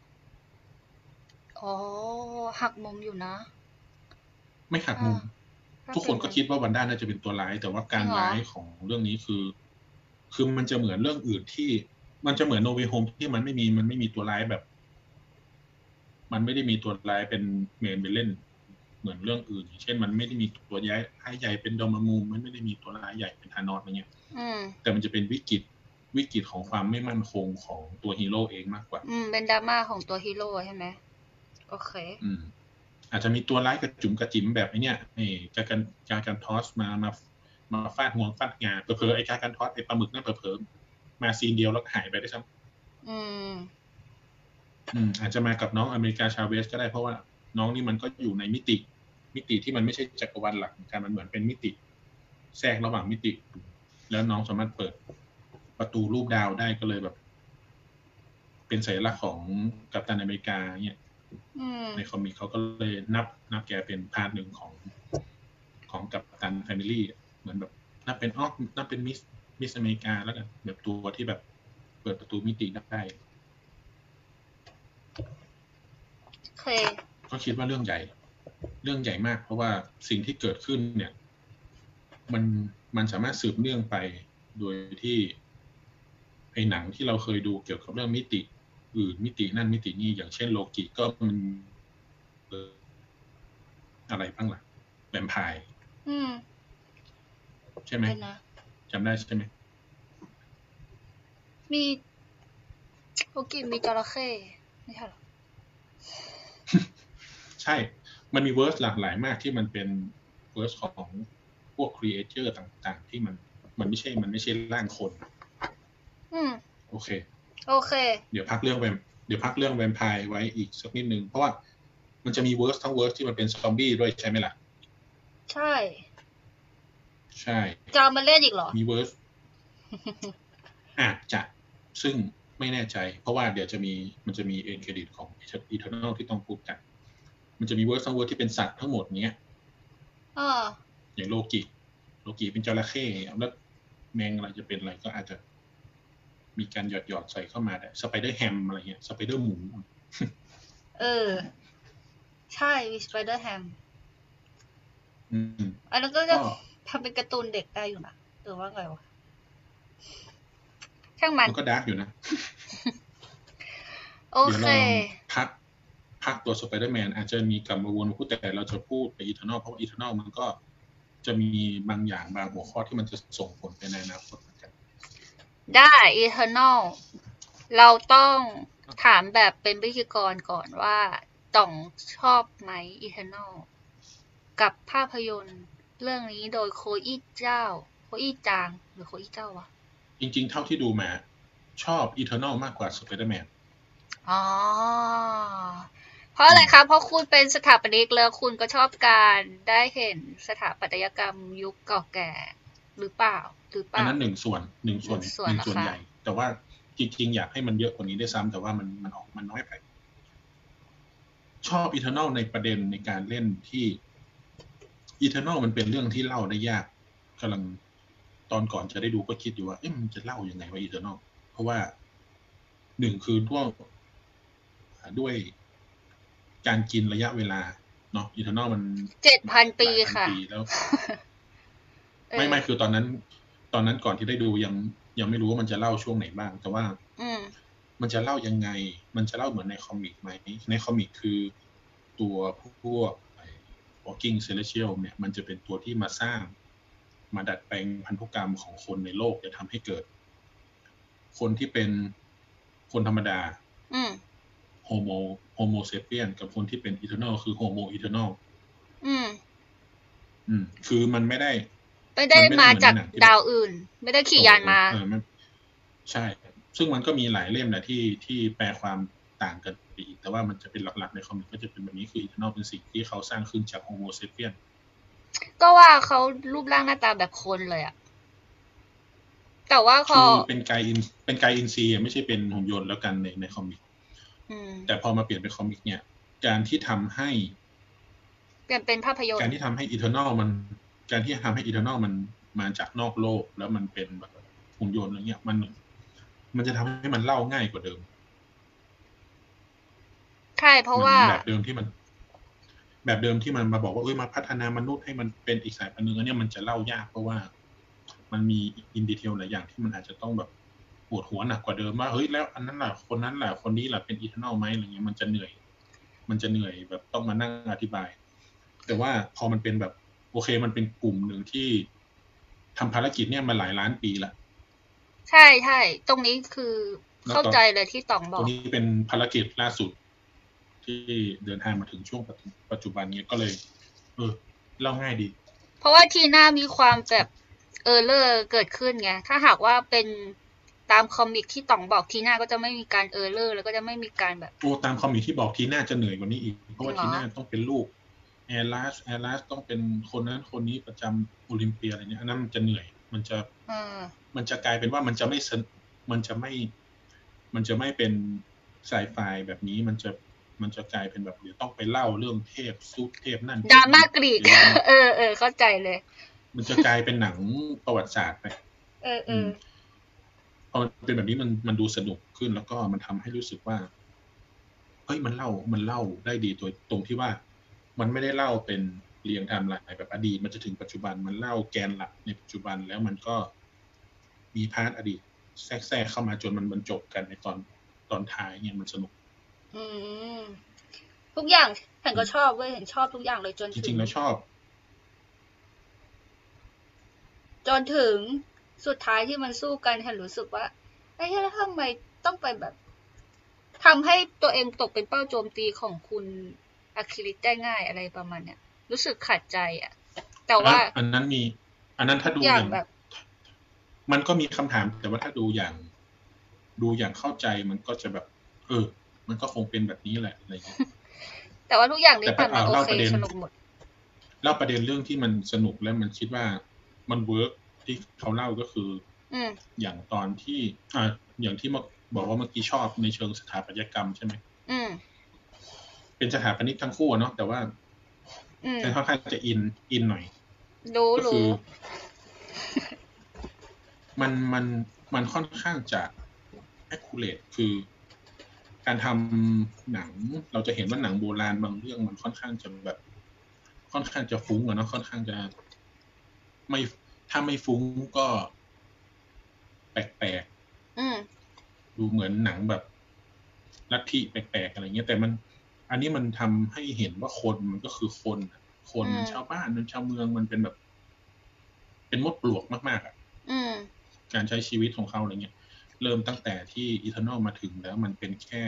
อ๋อหักมุมอยู่นะไม่หักมุมทุกคนก็คิดว่าวันด้าน่าจะเป็นตัวร้ายแต่ว่าการร้ายของเรื่องนี้คือคือมันจะเหมือนเรื่องอื่นที่มันจะเหมือนโนเวย์โฮมที่มันไม่มีมันไม่มีตัวร้ายแบบมันไม่ได้มีตัวร้ายเป็นเมนไปเล่นเหมือนเรื่องอื่นเช่นมันไม่ได้มีตัวร้ายใหญ่เป็นดอมามูมันไม่ได้มีตัวร้ายใหญ่เป็นธานอสอะไรเงี้ยแต่มันจะเป็นวิกฤตวิกฤตของความไม่มั่นคงของตัวฮีโร่เองมากกว่าอืมเป็นดราม่าของตัวฮีโร่ใช่ไหมโอเคอืมอาจจะมีตัวร้ายกระจุ๋มกระจิ๋มแบบไอ้เนี้ยไอ้การกันการกันทอสมามามาฟาดงวงฟาดงาเผลอๆไอ้การกันทอสไอ้ปลาหมึกนั่นเผลอๆมาซีนเดียวแล้วหายไปได้ซ้ำอืมอืมอาจจะมากับน้องอเมริกาชาเวสก็ได้เพราะว่าน้องนี่มันก็อยู่ในมิติมิติที่มันไม่ใช่จักรวาลหลักการมันเหมือนเป็นมิติแทรกระหว่างมิติแล้วน้องสามารถเปิดประตูรูปดาวได้ก็เลยแบบเป็นสัญลักษณ์ของกัปตันอเมริกาเนี่ยในคอมิกเขาก็เลยนับนับแกเป็นพาร์ทหนึ่งของของกัปตันแฟมิลี่เหมือนแบบนับเป็นออกนับเป็นมิสมิสอเมริกาแล้วกันแบบตัวที่แบบเปิดประตูมิติได้เคยก็คิดว่าเรื่องใหญ่เรื่องใหญ่มากเพราะว่าสิ่งที่เกิดขึ้นเนี่ยมันมันสามารถสืบเนื่องไปโดยที่ไอ้หนังที่เราเคยดูเกี่ยวกับเรื่องมิติอื่นมิตินั่นมิตินี้อย่างเช่นโลกิก็มันอะไรบ้างล่ะแวมไพร์ใช่ไหมจำได้ใช่ไหมมีโลกิมีจระเข้ไม่ใช่หรอใช่มันมีเวิร์สหลากหลายมากที่มันเป็นโก universe ของพวก creature ต่างๆที่มันมันไม่ใช่มันไม่ใช่ร่างคนอืมโอเคโอเคเดี๋ยวพักเรื่องแวมเดี๋ยวพักเรื่องแวมไพร์ไว้อีกสักนิดนึงเพราะว่ามันจะมีเวิร์สทั้งเวิร์สที่มันเป็นซอมบี้ด้วยใช่ไหมล่ะใช่ใช่จะมาเล่นอีกเหรอมีเวิร์สอาจจะซึ่งไม่แน่ใจเพราะว่าเดี๋ยวจะมีมันจะมีเอ็นเครดิตของ Eternal ที่ต้องพูดกันมันจะมีเวิร์สทั้งเวิร์สที่เป็นสัตว์ทั้งหมดเนี้ยอ่าอย่างโลกิโลกิเป็นจระเข้แล้วแมงอะไรจะเป็นอะไรก็อาจจะมีการหยอดหยอดใส่เข้ามาแต่สไปเดอร์แฮมอะไรเงี้ยสไปเดอร์หมูเออใช่มีสไปเดอร์แฮมอืมอันนั้นก็จะทำเป็นการ์ตูนเด็กได้อยู่นะหรือว่าไงวะช่างมันมันก็ดาร์กอยู่นะโอเคเดี๋ยวเราพักพักตัวสไปเดอร์แมนอาจจะมีกลับมาวนพูดแต่เราจะพูดไปอีเทอร์นอลเพราะว่าอีเทอร์นอลมันก็จะมีบางอย่างบางหัวข้อที่มันจะส่งผลไปในอนาคตเหมือนกันได้ Eternal เราต้องถามแบบเป็นพิธีกรก่อนว่าต่องชอบไหม Eternal กับภาพยนตร์เรื่องนี้โดยโคอี้เจ้าโคอี้จางหรือโคอี้เจ้าวะจริงๆเท่าที่ดูมาชอบอีเทอร์นอลมากกว่าสไปเดอร์แมนอ๋อเพราะอะไรคะเพราะคุณเป็นสถาปนิกแล้วคุณก็ชอบการได้เห็นสถาปัตยกรรมยุคเก่าแก่หรือเปล่าหรือเปล่าอันนั้นหนึ่งส่วนหนึ่งส่วนหนึ่งส่วนใหญ่แต่ว่าจริงๆอยากให้มันเยอะกว่านี้ได้ซ้ำแต่ว่ามันมันออกมันน้อยไปชอบอีเทอร์นอลในประเด็นในการเล่นที่อีเทอร์นอลมันเป็นเรื่องที่เล่าได้ยากกำลังตอนก่อนจะได้ดูก็คิดอยู่ว่าเอ๊ะมันจะเล่ายังไงว่าอีเทอร์นอลเพราะว่าหนึ่งคือด้วยด้วยการกินระยะเวลาเนาะอีเทอร์นอลมันเจ็ดพันปีค่ะแล้วไม่ไม่คือตอนนั้นตอนนั้นก่อนที่ได้ดูยังยังไม่รู้ว่ามันจะเล่าช่วงไหนบ้างแต่ว่ามันจะเล่ายังไงมันจะเล่าเหมือนในคอมิกไหมในคอมิกคือตัวพวก Walking Celestial เนี่ยมันจะเป็นตัวที่มาสร้างมาดัดแปลงพันธุกรรมของคนในโลกจะทำให้เกิดคนที่เป็นคนธรรมดาโฮโมโฮโมเซเปียนกับคนที่เป็นอีเทอร์นอลคือโฮโมอีเทอร์นอลอืมอืมคือมันไม่ได้ไม่ได้มาจากดาวอื่นไม่ได้ขี่ยานมาเออมันใช่ซึ่งมันก็มีหลายเล่มนะที่ที่แปลความต่างกันไปอีกแต่ว่ามันจะเป็นหลักๆในคอมิกก็จะเป็นแบบนี้คืออีเทอร์นอลเป็นสิ่งที่เขาสร้างขึ้นจากโฮโมเซเปียนก็ว่าเขารูปร่างหน้าตาแบบคนเลยอะแต่ว่าคือเป็นไกอินเป็นไกอินซีไม่ใช่เป็นหุ่นยนต์แล้วกันในในคอมิกแต่พอมาเปลี่ยนเป็นคอมิกเนี่ยการที่ทำให้เปลี่ยนเป็นภาพยนตร์การที่ทำให้อีเทอร์นอลมันการที่ทำให้อีเทอร์นอลมันมาจากนอกโลกแล้วมันเป็นแบบหุ่นยนต์อะไรเงี้ยมันมันจะทำให้มันเล่าง่ายกว่าเดิมใช่เพราะว่าแบบเดิมที่มันแบบเดิมที่มันมาบอกว่าเอ้ยมาพัฒนามนุษย์ให้มันเป็นอีกสายพันธุ์นึงอันนี้มันจะเล่ายากเพราะว่ามันมีอินดีเทลหลายอย่างที่มันอาจจะต้องแบบปวดหัวหนักกว่าเดิมว่าเฮ้ยแล้วอันนั้นแหละคนนั้นแหละคนนี้แหละเป็นอีเทอร์นอลไหมอะไรเงี้ยมันจะเหนื่อยมันจะเหนื่อยแบบต้องมานั่งอธิบายแต่ว่าพอมันเป็นแบบโอเคมันเป็นกลุ่มหนึ่งที่ทำภารกิจเนี่ยมาหลายล้านปีละใช่ใช่ตรงนี้คือเข้าใจเลยที่ต๋องบอกตรงนี้เป็นภารกิจล่าสุดที่เดินทางมาถึงช่วงปัจจุบันนี้ก็เลยเออเล่าง่ายดีเพราะว่าทีน่ามีความแบบเออเลอร์เกิดขึ้นไงถ้าหากว่าเป็นตามคอมิกที่ต๋องบอกทีน่าก็จะไม่มีการเออเลอร์แล้วก็จะไม่มีการแบบโอ้ตามคอมิกที่บอกทีน่าจะเหนื่อยกว่านี้อีกเพราะว่าทีน่าต้องเป็นลูกแอร์ลัสแอร์ลัสต้องเป็นคนนั้นคนนี้ประจำโอลิมเปียอะไรเงี้ยอันนั้นมันจะเหนื่อยมันจะมันจะกลายเป็นว่ามันจะไม่มันจะไม่มันจะไม่เป็นไซไฟแบบนี้มันจะมันจะกลายเป็นแบบเดี๋ยวต้องไปเล่าเรื่องเทพซุปเทพนั่นดราม่ากรีกเออเออเข้าใจเลยมันจะกลายเป็นหนังประวัติศาสตร์ไปเออเออพอมันเป็นแบบนี้มันมันดูสนุกขึ้นแล้วก็มันทำให้รู้สึกว่าเฮ้ยมันเล่ามันเล่าได้ดีตัวตรงที่ว่ามันไม่ได้เล่าเป็นเรียงไทม์ไลน์แบบอดีตมันจะถึงปัจจุบันมันเล่าแกนหลักในปัจจุบันแล้วมันก็มีพาร์ทอดีตแทรกแทรกเข้ามาจนมันบรรจบกันในตอนตอนท้ายเนี่ยมันสนุกอืมทุกอย่างเห็นก็ชอบเว้ยเห็นชอบทุกอย่างเลยจนจริงๆแล้วชอบจนถึงสุดท้ายที่มันสู้กันเห็นรู้สึกว่าไอ้เฮ้ยแล้วทำไมต้องไปแบบทำให้ตัวเองตกเป็นเป้าโจมตีของคุณอะคิลิสได้ง่ายอะไรประมาณเนี้ยรู้สึกขัดใจอ่ะแต่ว่าอันนั้นมี อันนั้นถ้าดูอย่าอง ย่างแบบมันก็มีคำถาม แต่ว่าถ้าดูอย่าง ดูอย่างเข้าใจมันก็จะแบบ เออ มันก็คงเป็นแบบนี้แหละอะไรอย่างเงี้ยแต่ว่าทุกอย่างที่แต่ผ่านเอมาาโอเล่าเคประเด็นสนุกหมดเล่าประเด็นเรื่องที่มันสนุกแล้วมันคิดว่ามันเวิร์กที่เขาเล่าก็คืออืมอย่างตอนที่ อ่า อย่างที่ ม บอกว่าเมื่อกี้ชอบในเชิงสถาปัตยกรรมใช่ไหม? อืมเป็นสถาปนิกทั้งคู่อะเนาะ แต่ว่าอืมฉันค่อนข้างจะอิน อินหน่อยรู้ก็คือรู้มัน มัน มันค่อนข้างจะ accurate คือการทำหนัง เราจะเห็นว่าหนังโบราณบางเรื่องมันค่อนข้างจะแบบ ค่อนข้างจะฟุ้งอะเนาะ ค่อนข้างจะ ไม่ ถ้าไม่ฟุ้งก็ แปลก ๆอืมดูเหมือนหนังแบบลัทธิแปลก ๆ อะไรเงี้ย แต่มัน อันนี้มันทำให้เห็นว่าคนมันก็คือคนอะ คนอืมชาวบ้าน ชาวเมือง มันเป็นแบบ เป็นมดปลวกมาก ๆ อะอืมการใช้ชีวิตของเขา อะไรเงี้ย เริ่มตั้งแต่ที่ Eternal มาถึงแล้วมันเป็นแค่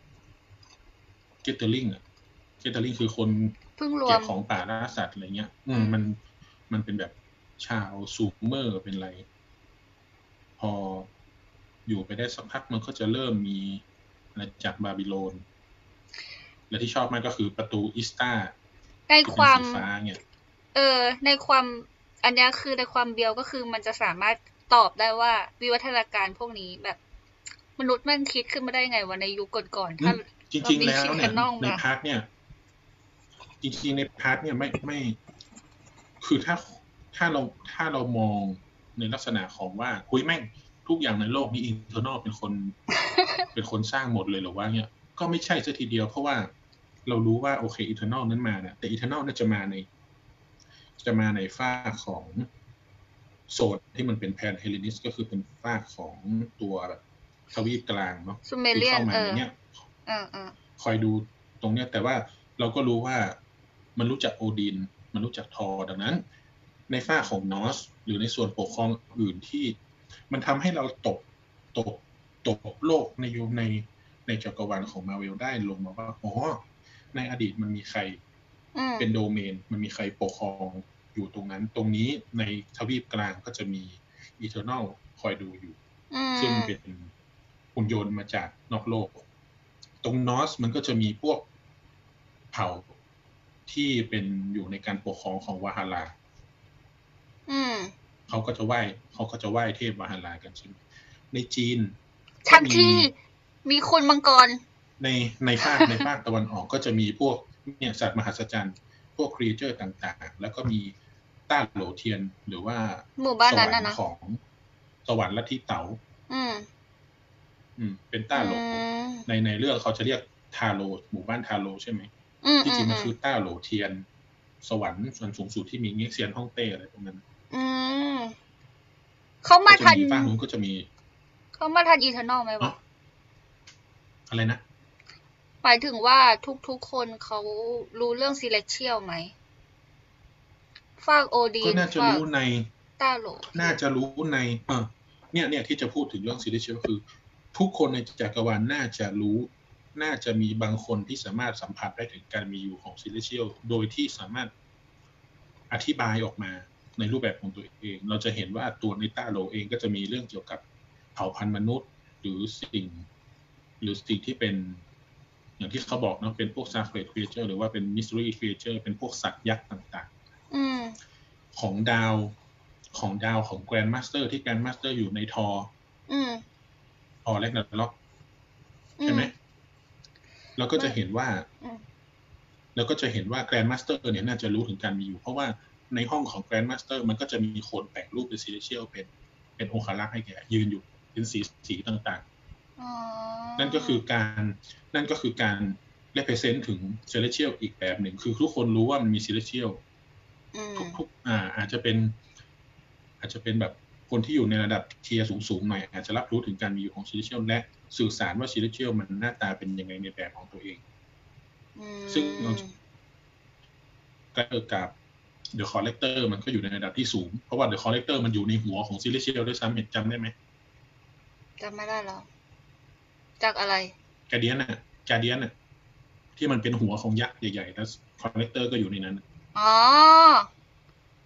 gathering อะ gathering คือคนเพิ่งรวมเก็บของป่าล่าสัตว์ อะไรเงี้ย อืม มัน มันเป็นแบบชาว Sumer เป็นไร พออยู่ไปได้สักพักมันก็จะเริ่มมีอาณาจักรบาบิโลน และที่ชอบมากก็คือประตู Ishtar ในที่คเป็นวาสีมฟ้า เงี้ยเออ ในความ อันเนี้ยคือในความเบียว ก็คือมันจะสามารถตอบได้ว่าวิวัฒนาการพวกนี้แบบ มนุษย์แม่งคิดขึ้นมาได้ไงวะในยุคก่อน ๆอืถ้าจริง ๆมีแล้วเนี่ย Eternal ในมาพาร์ต เนี่ย จริง ๆ ใน พาร์ต เนี่ยไม่ ไม่ คือถ้า ถ้าเรา ถ้าเรามองในลักษณะของว่า เฮ้ย แม่งทุกอย่างในโลกนี้ Eternal เป็นคน เป็นคนสร้างหมดเลยเหรอวะ เงี้ย ก็ไม่ใช่เสียทีเดียว เพราะว่าเรารู้ว่า โอเค Eternal นั้นมาน่ะ แต่ Eternal น่าจะมาใน จะมาในฝากของโซนที่มันเป็น Pan Hellenist ก็คือเป็นฝากของตัวแบบทวีปกลางเนาะ คือ Sumerian เข้ามาเออในเนี้ยเออ ๆคอยดูตรงเนี้ย แต่ว่าเราก็รู้ว่ามันรู้จักโอดิน มันรู้จักทอร์ ดังนั้นในฝากของนอร์สหรือในส่วนปกครองอื่นที่มันทำให้เราตก ตก ตกโลกในยุค ใน ในจักรวาลของ Marvel ได้ลงมาว่า อ๋อ ในอดีตมันมีใครอืมเป็นโดเมน มันมีใครปกครองอยู่ตรงนั้น ตรงนี้ในทวีปกลางก็จะมี Eternal คอยดูอยู่อืซึ่งมเป็นหุ่นยนต์มาจากนอกโลก ตรงนอร์สมันก็จะมีพวกเผ่าที่เป็นอยู่ในการปกครองของ Valhalla อืมเขาก็จะไหว้ เขาก็จะไหว้เทพ Valhalla กัน ใช่ไหม ในจีนทันก็มีที มีคุณมังกรใน ในฝาก ในฝากตะวันออกก็จะมีพวก เนี่ย สัตว์มหัศจรรย์ พวก ครีเอเชอร์ ต่าง ๆ แล้วก็มีต้าโหลเทียน หรือว่าหมู่บ้านสนั้วรนน่ะรค์นะของ สวรรค์ลัทธิเต๋าอืมอืม เป็นอต้าืโหลมใน ในเรื่องเขาจะเรียกทาโร หมู่บ้านทาโร ใช่ไหมอืที่จริงมันอคือๆ ๆต้าโหลเทียน สวรรค์ส่วนสูงสุดที่มีเง็กเซียนฮ่องเต้ อะไรพวกนั้นอืม เขากมา็จะทันมี ฝากนู้นก็จะมีเขามาทัน Eternal ไหมวะ? อะไรนะ? หมายถึงว่าทุก ๆ คนเขารู้เรื่อง Celestial ไหม? ฝากโอดิก็นน่าจะฝารู้กในต้าโหลน่าจะรู้ใน เออ เนี่ย เนี่ย ที่จะพูดถึงเรื่อง Celestial ก็คือ ทุกคนในจักรวาลน่าจะรู้ น่าจะมีบางคนที่สามารถสัมผัสได้ถึงการมีอยู่ของ Celestial โดยที่สามารถอธิบายออกมาในรูปแบบของตัวเอง เราจะเห็นว่าตัวในต้าโหลเองก็จะมีเรื่องเกี่ยวกับเผ่าพันธุ์มนุษย์ หรือสิ่ง หรือสิ่งที่เป็น อย่างที่เขาบอกเนาะ เป็นพวก Sacred Creature หรือว่าเป็น Mystery Creature เป็นพวกสัตว์ยักษ์ต่างอืมๆ ของดาว ของดาวของ Grandmaster ที่ Grandmaster อยู่ใน Thor อืม Thor Ragnarok อืมใช่ไหม เราก็ไมจะ่เห็นว่าอืมเราก็จะเห็นว่า Grandmaster เนี่ยน่าจะรู้ถึงการมีอยู่ เพราะว่าในห้องของ Grandmaster มันก็จะมีคนแปะรูปเป็น Celestial เป็น เป็นองครักษ์ให้แกยืนอยู่ เป็นสี สีต่างอ๋อๆ นั่นก็คือการ นั่นก็คือการ represent ถึง Celestial อีกแบบหนึ่ง คือทุกคนรู้ว่ามันมี Celestial อืมทุก ๆ อ่า อาจจะเป็น อาจจะเป็นแบบคนที่อยู่ในระดับเทียร์สูง ๆ หน่อย อาจจะรับรู้ถึงการมีอยู่ของ Celestial และสื่อสารว่า Celestial มันหน้าตาเป็นยังไงในแบบของตัวเองอืซึ่งเอามก็เท่ากับ The Collector มันก็อยู่ในระดับที่สูง เพราะว่า The Collector มันอยู่ในหัวของ Celestial ด้วยซ้ำ เห็น จำได้ไหม? จำไม่ได้แล้ว จากอะไร? Guardian น่ะ Guardian น่ะ ที่มันเป็นหัวของยักษ์ใหญ่ ๆ แล้ว Collector ก็อยู่ในนั้นอ๋อ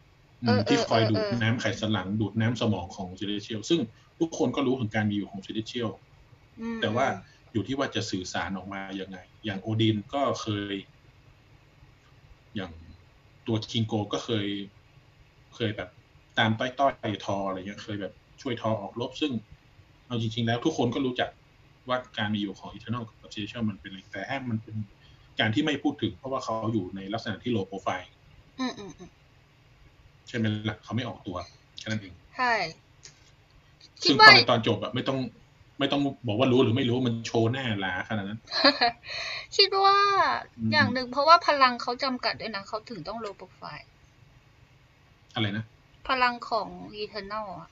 อืมที่คอยดูดน้ำไขสันหลังดูดน้ำสมองของเซเลเชียลซึ่งทุกคนก็รู้ถึงการมีอยู่ของเซเลเชียลแต่ว่าอยู่ที่ว่าจะสื่อสารออกมายังไงอย่างโอดินก็เคยอย่างตัวคิงโกก็เคยเคยแบบตามต้อยต้อยทออะไรเงี้ยเคยแบบช่วยทอออกรบซึ่งเอาจริงๆแล้วทุกคนก็รู้จักว่าการมีอยู่ของ Eternal กับ Celestial มันเป็นอะไรแต่แค่มันเป็นการที่ไม่พูดถึงเพราะว่าเขาอยู่ในลักษณะที่ low profile อืมอืมอืมใช่ไหมล่ะเขาไม่ออกตัวแค่นั้นเองใช่ซึ่งพอในตอนจบอะไม่ต้องไม่ต้องบอกว่ารู้หรือไม่รู้มันโชว์หน้าหลาขนาดนั้นคิดว่าอย่างหนึ่งเพราะว่าพลังเขาจำกัดด้วยนะเขาถึงต้อง low profile อะไรนะพลังของ Eternal อ่ะ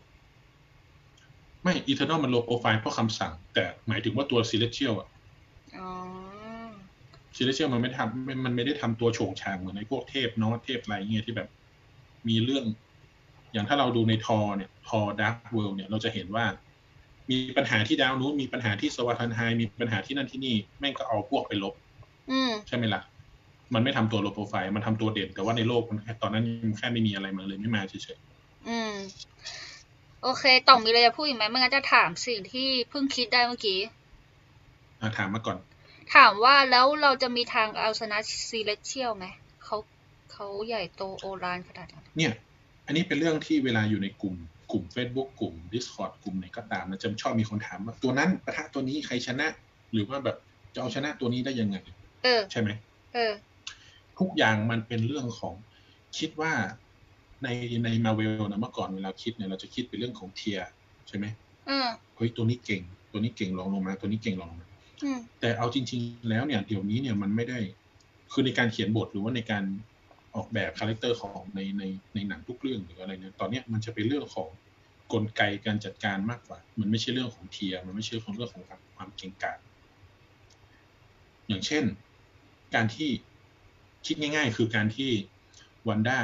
ไม่ Eternal มัน low profile เพราะคำสั่งแต่หมายถึงว่าตัว Celestial อ่ะอ๋อ Celestial มันไม่ทำมันไม่ได้ทำตัวโฉงฉางเหมือนในพวกเทพเนาะเทพอะไรเงี้ยที่แบบมีเรื่องอย่างถ้าเราดูในทอเนี่ยทอ Dark World เนี่ยเราจะเห็นว่ามีปัญหาที่ดาวนู้นมีปัญหาที่สวาทันไฮมีปัญหาที่นั่นที่นี่แม่งก็เอาพวกไปลบใช่ไหมล่ะมันไม่ทำตัวโลโปรไฟล์มันทำตัวเด่นแต่ว่าในโลกมันตอนนั้นแค่ไม่มีอะไรมาเลยไม่มาเฉยๆอืมโอเคต่องมีอะไรจะพูดอีกไหมไม่งั้นจะถามสิ่งที่เพิ่งคิดได้เมื่อกี้ถามมาก่อนถามว่าแล้วเราจะมีทางเอาชนะซีเลเชียลไหมเขาเขาใหญ่โตโอฬารขนาดนั้นเนี่ยอันนี้เป็นเรื่องที่เวลาอยู่ในกลุ่มกลุ่ม Facebook กลุ่ม Discord กลุ่มไหนก็ตามนะจะชอบมีคนถามว่าตัวนั้นปะทะตัวนี้ใครชนะหรือว่าแบบจะเอาชนะตัวนี้ได้ยังไงเออใช่ไหมเออทุกอย่างมันเป็นเรื่องของคิดว่าในในมาเวลนะเมื่อก่อนเวลาคิดเนี่ยเราจะคิดเป็นเรื่องของเทียร์ใช่ไหมเออเฮ้ยตัวนี้เก่งตัวนี้เก่งลองลงมาตัวนี้เก่งลองลงมาแต่เอาจริงๆแล้วเนี่ยเดี๋ยวนี้เนี่ยมันไม่ได้คือในการเขียนบทหรือว่าในการออกแบบคาแรคเตอร์ของในในในหนังทุกเรื่องหรืออะไรเนี่ยตอนนี้มันจะเป็นเรื่องของกลไกการจัดการมากกว่ามันไม่ใช่เรื่องของเทียร์มันไม่ใช่ของเรื่องของความเก่งกาจอย่างเช่นการที่คิดง่ายๆคือการที่วันด้า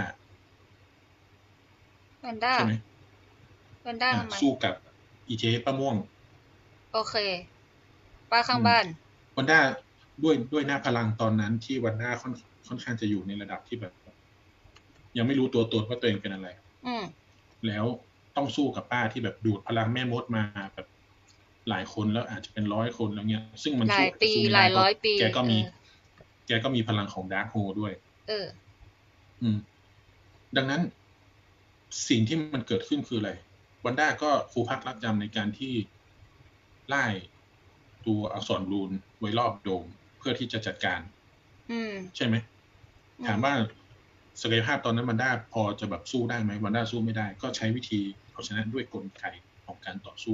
วันด้าใช่ไหมวันด้าทำไมสู้กับอีเจป้าม่วงโอเคป้าข้างบ้านวันด้าด้วยด้วยหน้าพลังตอนนั้นที่วันด้าค่อนค่อนข้างจะอยู่ในระดับที่แบบยังไม่รู้ตัวตนว่าตัวเองเป็นอะไรอืมแล้วต้องสู้กับป้าที่แบบดูดพลังแม่มดมาแบบหลายคนแล้วอาจจะเป็นร้อยคนแล้วเนี้ยซึ่งมันสู้สู้ไม่ได้หลายร้อยปีแกก็มีแกก็มีพลังของดาร์คโฮด้วยเอออืมดังนั้นสิ่งที่มันเกิดขึ้นคืออะไรวันด้าก็ฟูพักรักจำในการที่ไล่ตัวอักษรรูนไว้รอบโดมเพื่อที่จะจัดการใช่ไหมถามว่าศักยภาพตอนนั้นวันด้าพอจะแบบสู้ได้ไหมวันด้าสู้ไม่ได้ก็ใช้วิธีเอาชนะด้วยกลไกของการต่อสู้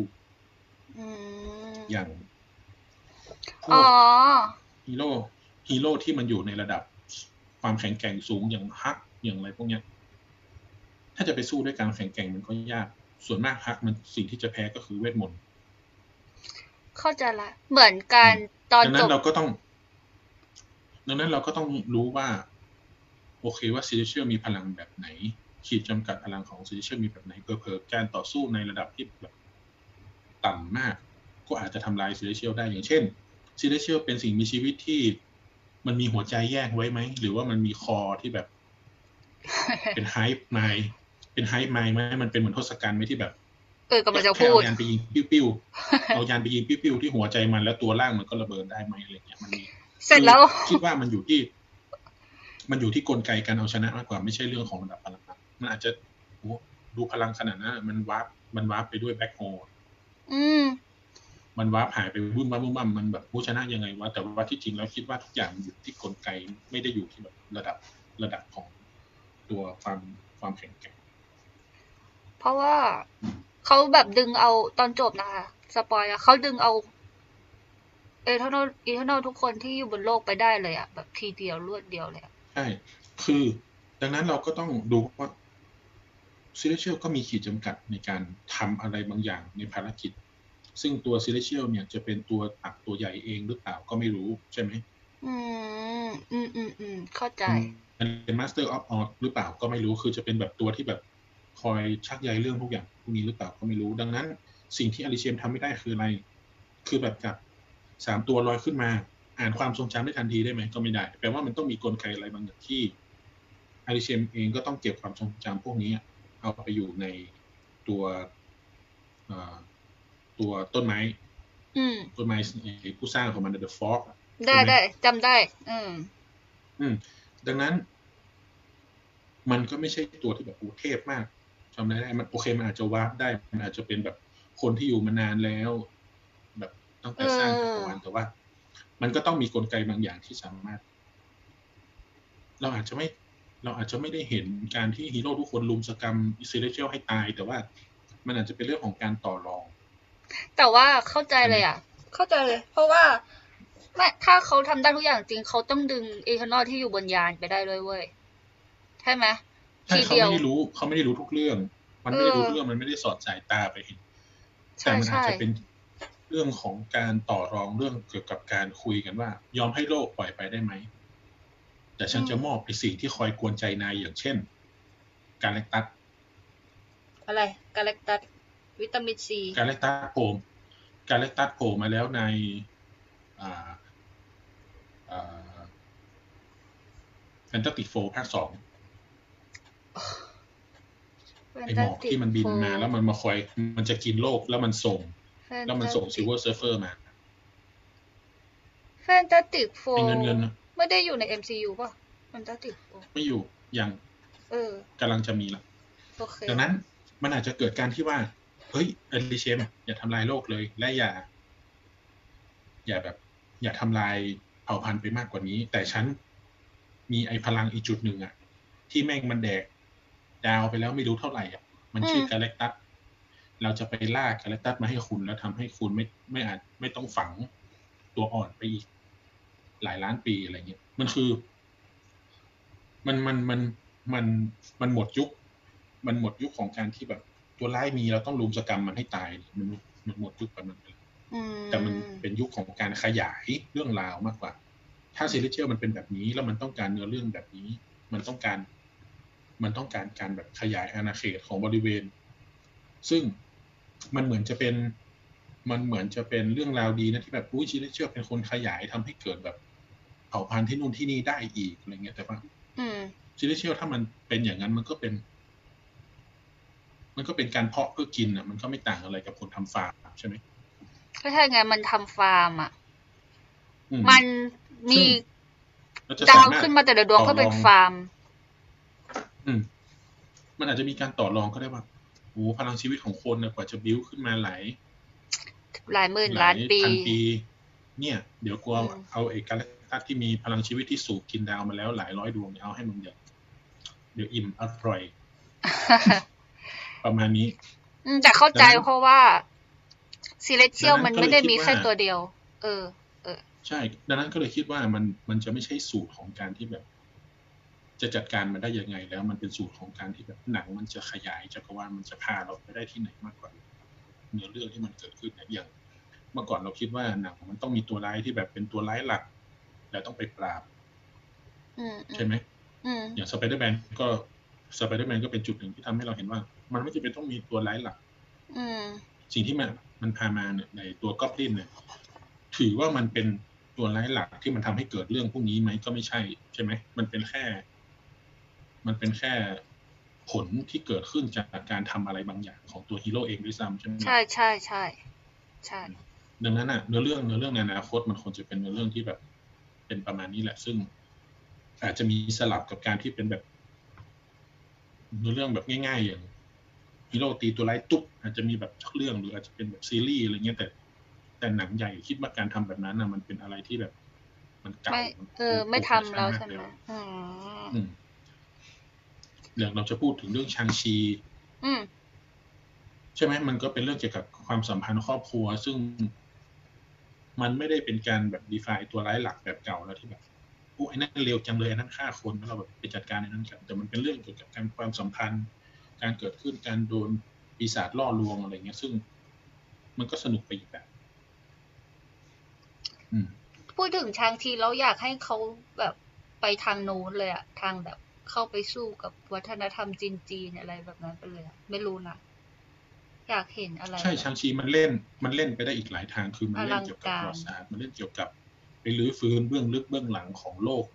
อย่างพวกฮีโร่ฮีโร่ที่มันอยู่ในระดับความแข็งแกร่งสูงอย่างฮักอย่างอะไรพวกเนี้ยถ้าจะไปสู้ด้วยการแข็งแกร่งมันก็ยากส่วนมากฮักมันสิ่งที่จะแพ้ก็คือเวทมนต์เข้าใจละเหมือนการตอนจบดังนั้นเราก็ต้องดังนั้นเราก็ต้องรู้ว่าโอเคว่าซิลิเชียลมีพลังแบบไหนขีดจำกัดพลังของซิลิเชียลมีแบบไหนเผลอๆการต่อสู้ในระดับที่แบบต่ำมากก็อาจจะทำลายซิลิเชียลได้อย่างเช่นซิลิเชียลเป็นสิ่งมีชีวิตที่มันมีหัวใจแยกไว้ไหมหรือว่ามันมีคอที่แบบเป็นไฮป์ไมล์เป็นไฮป์ไมล์ไหมมันเป็นเหมือนทศกัณฐ์ไหมที่แบบเออกำลังจะพูดเอายานไปยิงปิ้วๆเอายานไปยิงปิ้วๆที่หัวใจมันแล้วตัวล่างมันก็ระเบิดได้ไหมอะไรเงี้ยมันมีเสร็จแล้วคิดว่ามันอยู่ที่มันอยู่ที่กลไกการเอาชนะมากกว่าไม่ใช่เรื่องของระดับพลังมันอาจจะดูพลังขนาดนั้นมันวาร์ปมันวาร์ปไปด้วยแบ็คโฮลมันวาร์ปหายไปวุ่นวายวุ่นวายมันแบบผู้ชนะยังไงวะแต่ว่าที่จริงแล้วคิดว่าทุกอย่างอยู่ที่กลไกไม่ได้อยู่ที่แบบระดับระดับของตัวความความแข็งแกร่งเพราะว่าเขาแบบดึงเอาตอนจบนะคะสปอยล์เขาดึงเอาเอเทอร์นอลเอเทอร์นอลทุกคนที่อยู่บนโลกไปได้เลยอ่ะแบบทีเดียวรวดเดียวเลยใช่คือดังนั้นเราก็ต้องดูว่าซิลิเชียลก็มีขีดจำกัดในการทำอะไรบางอย่างในภารกิจซึ่งตัวซิลิเชียลเนี่ยจะเป็นตัวตักตัวใหญ่เองหรือเปล่าก็ไม่รู้ใช่ไหมอืมอืมอืมอืมเข้าใจมันเป็นมาสเตอร์ออฟออฟหรือเปล่าก็ไม่รู้คือจะเป็นแบบตัวที่แบบคอยชักใยเรื่องทุกอย่างพวกนี้หรือเปล่าก็ไม่รู้ดังนั้นสิ่งที่อลิเชียมทำไม่ได้คืออะไรคือแบบกับสามตัวลอยขึ้นมาอ่านความทรงจำได้ทันทีได้ไหมก็ไม่ได้แปลว่ามันต้องมีกลไกอะไรบางอย่างที่อาริเชมเองก็ต้องเก็บความทรงจำพวกนี้เอาไปอยู่ในตัวตัวต้นไม้ต้นไม้ผู้สร้างของมัน The Fork ได้ได้จำได้อืมอืมดังนั้นมันก็ไม่ใช่ตัวที่แบบเทพมากจำได้ได้มันโอเคมันอาจจะวาร์ปได้มันอาจจะเป็นแบบคนที่อยู่มานานแล้วแบบตั้งแต่สร้างจักรวาลแต่ว่ามันก็ต้องมีกลไกบางอย่างที่สามารถเราอาจจะไม่เราอาจจะไม่ได้เห็นการที่ฮีโร่ทุกคนลุมสกรรมอิเซเลเชียลให้ตายแต่ว่ามันอาจจะเป็นเรื่องของการต่อรองแต่ว่าเข้าใจเลยอ่ะเข้าใจเลยเพราะว่าไม่ถ้าเขาทำได้ทุกอย่างจริงเขาต้องดึงเอเทอร์นอลที่อยู่บนยานไปได้เลยเว้ยใช่ไหมใช่เขาไม่ได้รู้เขาไม่ได้รู้ทุกเรื่องมันไม่ได้รู้ทุกเรื่องมันไม่ได้สอดสายตาไปเห็นแต่มันอาจจะเป็นเรื่องของการต่อรองเรื่องเกี่ยวกับการคุยกันว่ายอมให้โลกปล่อยไปได้ไหมแต่ฉันจะมอบไอ้สิ่งที่คอยกวนใจนายอย่างเช่นกาแล็กตัสอะไรกาแล็กตัสวิตามินซีกาแล็กตัสโผล่กาแล็กตัสโผล่มาแล้วในอ่าอ่าแฟนตาติกโฟร์ภาคสองไอหมอกที่มันบินมาแล้วมันมาคอยมันจะกินโลกแล้วมันส่งแล้วมันส่งซิลเวอร์เซิร์ฟเฟอร์มาแฟนตาติกโฟร์เงินเงินไม่ได้อยู่ใน เอ็ม ซี ยู ป่ะแฟนตาติกโฟร์ไม่อยู่ยังเออกำลังจะมีละดังนั้นมันอาจจะเกิดการที่ว่าเฮ้ยอลิเชมอย่าทำลายโลกเลยและอย่าอย่าแบบอย่าทำลายเผ่าพันธุ์ไปมากกว่านี้แต่ฉันมีไอ้พลังอีกจุดหนึ่งอะที่แม่งมันแดกดาวไปแล้วไม่รู้เท่าไหร่อ่ะมันชื่อกาแล็กตัสเราจะไปล่ากาแล็กตัสมาให้คุณแล้วทำให้คุณไม่ไม่อาจไม่ต้องฝังตัวอ่อนไปอีกหลายล้านปีอะไรเงี้ยมันคือมันมันมันมันมันหมดยุคมันหมดยุคของการที่แบบตัวร้ายมีเราต้องลุมสกรรมมันให้ตายมันมันหมดยุคแบบนั้นไปแต่มันเป็นยุคของการขยายเรื่องราวมากกว่าถ้าซีรีส์เชียลมันเป็นแบบนี้แล้วมันต้องการเนื้อเรื่องแบบนี้มันต้องการมันต้องการการแบบขยายอาณาเขตของบริเวณซึ่งมันเหมือนจะเป็นมันเหมือนจะเป็นเรื่องราวดีนะที่แบบอุ้ยซีรีส์เชียลเป็นคนขยายทำให้เกิดแบบเผ่าพันธุ์ที่นู่นที่นี่ได้อีกอะไรเงี้ยแต่ว่าซีรีส์เชียลถ้ามันเป็นอย่างนั้นมันก็เป็นมันก็เป็นการเพาะเพื่อกินอ่ะมันก็ไม่ต่างอะไรกับคนทำฟาร์มใช่ไหมก็ใช่ไงมันทำฟาร์มอ่ะมันมีดาวขึ้นมาแต่ละดวงเพื่อเป็นฟาร์มอืมมันอาจจะมีการต่อรองก็ได้ว่าโอ้พลังชีวิตของคนเนี่ยกว่าจะบิ้วขึ้นมาหลายหลายหมื่นล้านปีพันปีเนี่ยเดี๋ยวกลัวเอาเอกลักษณ์ที่มีพลังชีวิตที่สูบกินดาวมาแล้วหลายร้อยดวงเอาให้มึงเดี๋ยวเดี๋ยวอิ่มอร่อยประมาณนี้แต่เข้าใจเพราะว่าซีเลเชียลมันไม่ได้มีแค่ตัวเดียวเออเออใช่ดังนั้นก็เลยคิดว่ามันมันจะไม่ใช่สูตรของการที่แบบจะจัดการมันได้ยังไงแล้วมันเป็นสูตรของการที่แบบหนังมันจะขยายจักรวาลมันจะพาเราไปได้ที่ไหนมากกว่าเนื้อเรื่องที่มันเกิดขึ้นอย่างเมื่อก่อนเราคิดว่าหนังมันต้องมีตัวร้ายที่แบบเป็นตัวร้ายหลักแล้วต้องไปปราบใช่ไหมอย่างสไปเดอร์แมนก็สไปเดอร์แมนก็เป็นจุดหนึ่งที่ทำให้เราเห็นว่ามันไม่จำเป็นต้องมีตัวร้ายหลักสิ่งที่มันมันพามาเนี่ยในตัวก็อปลินเนี่ยถือว่ามันเป็นตัวร้ายหลักที่มันทำให้เกิดเรื่องพวกนี้ไหมก็ไม่ใช่ใช่ไหมมันเป็นแค่มันเป็นแค่ผลที่เกิดขึ้นจากการทำอะไรบางอย่างของตัวฮีโร่เองด้วยซ้ำใช่ไหมใช่ใช่ใช่ใช่ดังนั้นอ่ะเนื้อเรื่องเนื้อเรื่องในอนาคตมันควรจะเป็นเนื้อเรื่องที่แบบเป็นประมาณนี้แหละซึ่งอาจจะมีสลับกับการที่เป็นแบบเนื้อเรื่องแบบง่ายๆอย่างฮีโร่ตีตัวร้ายตุ๊บอาจจะมีแบบเรื่องหรืออาจจะเป็นแบบซีรีส์อะไรเงี้ยแต่แต่หนังใหญ่คิดว่าการทำแบบนั้นน่ะมันเป็นอะไรที่แบบมันเก่าเออไม่ทำแล้วใช่ไหมอืมอย่างเราจะพูดถึงเรื่องชางชีใช่ไหมมันก็เป็นเรื่องเกี่ยวกับความสัมพันธ์ครอบครัวซึ่งมันไม่ได้เป็นการแบบ define ตัวร้ายหลักแบบเก่าแล้วที่แบบโอ้ไอ้นั่นเร็วจังเลยไอ้นั่นฆ่าคนแล้วเราแบบไปจัดการไอ้นั่นกันแต่มันเป็นเรื่องเกี่ยวกับการความสัมพันธ์การเกิดขึ้นการโดนปีศาจล่อลวงอะไรเงี้ยซึ่งมันก็สนุกไปอีกแบบพูดถึงชางชีแล้วอยากให้เขาแบบไปทางโน้นเลยอะทางแบบเข้าไปสู้กับวัฒนธรรมจีนๆอะไรแบบนั้นไปเลยไม่รู้นะอยากเห็นอะไรใช่ชางชีมันเล่นมันเล่นไปได้อีกหลายทางคือมันเล่นเกี่ยวกับประวัติศาสตร์มันเล่นเกี่ยวกับไปลื้อฟื้นเบื้องลึกเบื้องหลังของโลก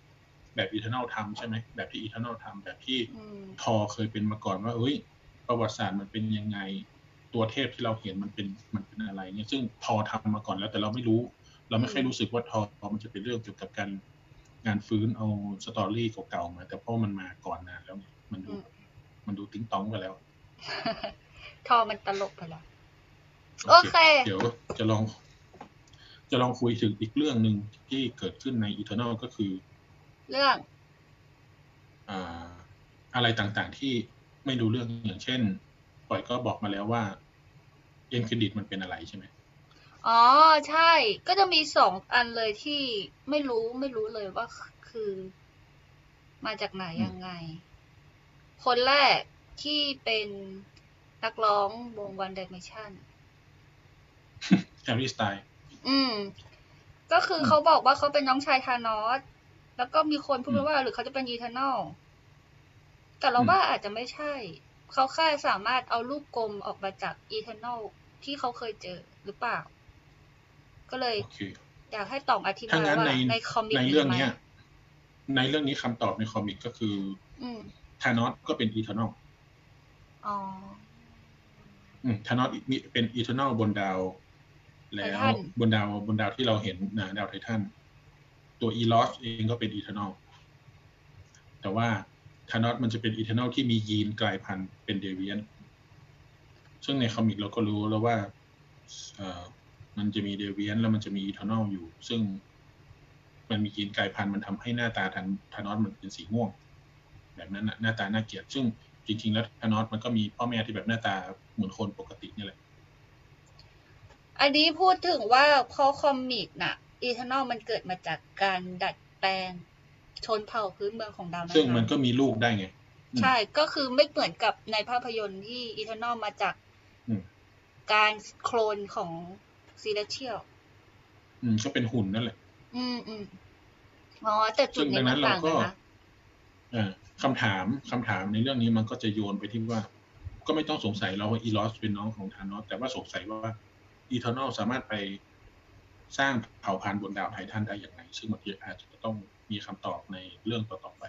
แบบอีเทอร์นอลทำใช่ไหมแบบที่อีเทอร์นอลทำแบบที่อืมทอเคยเป็นมาก่อนว่าเอ้ยประวัติศาสตร์มันเป็นยังไงตัวเทพที่เราเห็นมันเป็นมันเป็นอะไรเนี่ยซึ่งทอทำมาก่อนแล้วแต่เราไม่รู้ เราไม่เคยรู้สึกว่าทอมันจะเป็นเรื่องเกี่ยวกับการงานฟื้นเอาสตอรี่เก่าๆมาแต่เพราะมันมาก่อนนานแล้วไงมันดูอืมมันดูติ๊งต้องไปแล้วทอมันตลกไปแล้วโอโอเคเคเดี๋ยวจะลอง จะลองคุยถึงอีกเรื่องหนึ่งที่เกิดขึ้นใน Eternal ก็คือเรื่องอ่า อะไรต่างๆที่ไม่รู้เรื่องอย่างเช่นปล่อยก็บอกมาแล้วว่าเอ็นเครดิตมันเป็นอะไรใช่ไหมอ๋อใช่ ก็จะมีสองอันเลยที่ไม่รู้ไม่รู้เลยว่าคือมาจากไหนอืมยังไง คนแรกที่เป็นนักร้องวง One Direction แฮร์รี่สไตล์อืม ก็คืออมเขาบอกว่าเขาเป็นน้องชายธานอส แล้วก็มีคนพูดอืมว่าหรือเขาจะเป็นอีเทอร์นอล แต่เราอืมว่าอาจจะไม่ใช่ เขาแค่สามารถเอาลูกกลมออกมาจากอีเทอร์นอลที่เขาเคยเจอหรือเปล่า ก็เลยโอเคอยากให้ต๋องอธิถ้าบายงั้นว่าในในคอมิกในมีเรื่องไหมเนี้ย ในเรื่องนี้คำตอบในคอมิกก็คืออืมธานอสก็เป็น Eternal อ๋ออืม ธานอสมีเป็น Eternal บนดาว แล้ว Titan บนดาวบนดาวที่เราเห็นนะดาวไททันตัว Eros เองก็เป็น Eternal แต่ว่าธานอสมันจะเป็น Eternal ที่มียีนกลายพันธุ์เป็น Deviant ซึ่งในคอมิกเราก็รู้แล้วว่าเอ่อมันจะมี Deviant แล้วมันจะมี Eternal อยู่ ซึ่งมันมียีนกลายพันธุ์มันทำให้หน้าตาธานธานอสมันเป็นสีม่วงแบบนั้นน่ะหน้าตาน่าเกลียดซึ่งจริงๆแล้วธานอสมันก็มีพ่อแม่ที่แบบหน้าตาเหมือนคนปกตินี่แหละอันนี้พูดถึงว่าเพราะคอมิกน่ะ อีเทอร์นอลมันเกิดมาจากการดัดแปลงชนเผ่าพื้นเมืองของดาวนั้นซึ่งมันก็มีลูกได้ไงใช่ ก็คือไม่เหมือนกับในภาพยนตร์ที่อีเทอร์นอลมาจากอืมการโคลนของซีเลเชียลอืมก็เป็นหุ่นนั่นแหละอืมอืมอ๋อ แต่จุซึ่ดงนี้ดังมันั้น นเราต่างก็กันนะอ่าคำถามคำถามในเรื่องนี้มันก็จะโยนไปที่ว่า ก็ไม่ต้องสงสัยเราว่า Eros เป็นน้องของธานอสแต่ว่าสงสัยว่า Eternal สามารถไปสร้างเผ่าพันธุ์บนดาวไททันได้อย่างไรซึ่งบางทีอาจจะต้องมีคำตอบในเรื่องต่อๆไป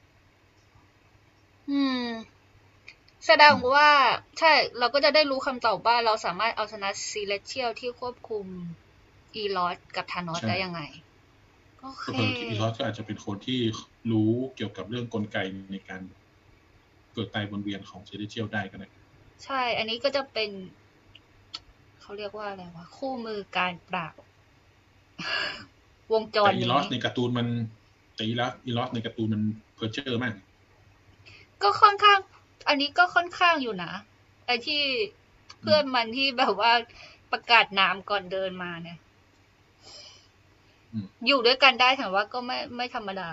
อืม แสดงว่า ใช่ เราก็จะได้รู้คำตอบว่าเราสามารถเอาชนะซีเลเชียลที่ควบคุมอีลอสกับธานอสใช่ได้ยังไง โอเคเผลอๆที่ Eros ก็อาจจะเป็นคนที่รู้เกี่ยวกับเรื่องกลไกในการเกิดตายวนเวียนของ Celestial ได้ก็ได้ใช่ อันนี้ก็จะเป็น เขาเรียกว่าอะไรวะ คู่มือการปราบ วงจแต่รนี้ Eros ในการ์ตูนมันแต่ Eros Eros ในการ์ตูนมันเพ้อเจ้อมากก็ค่อนข้าง อันนี้ก็ค่อนข้างอยู่นะ ไอ้ที่เพื่อนมันที่แบบว่าประกาศนามก่อนเดินมาเนี่ยอืมอยู่ด้วยกันได้ถือว่าก็ไม่ไม่ธรรมดา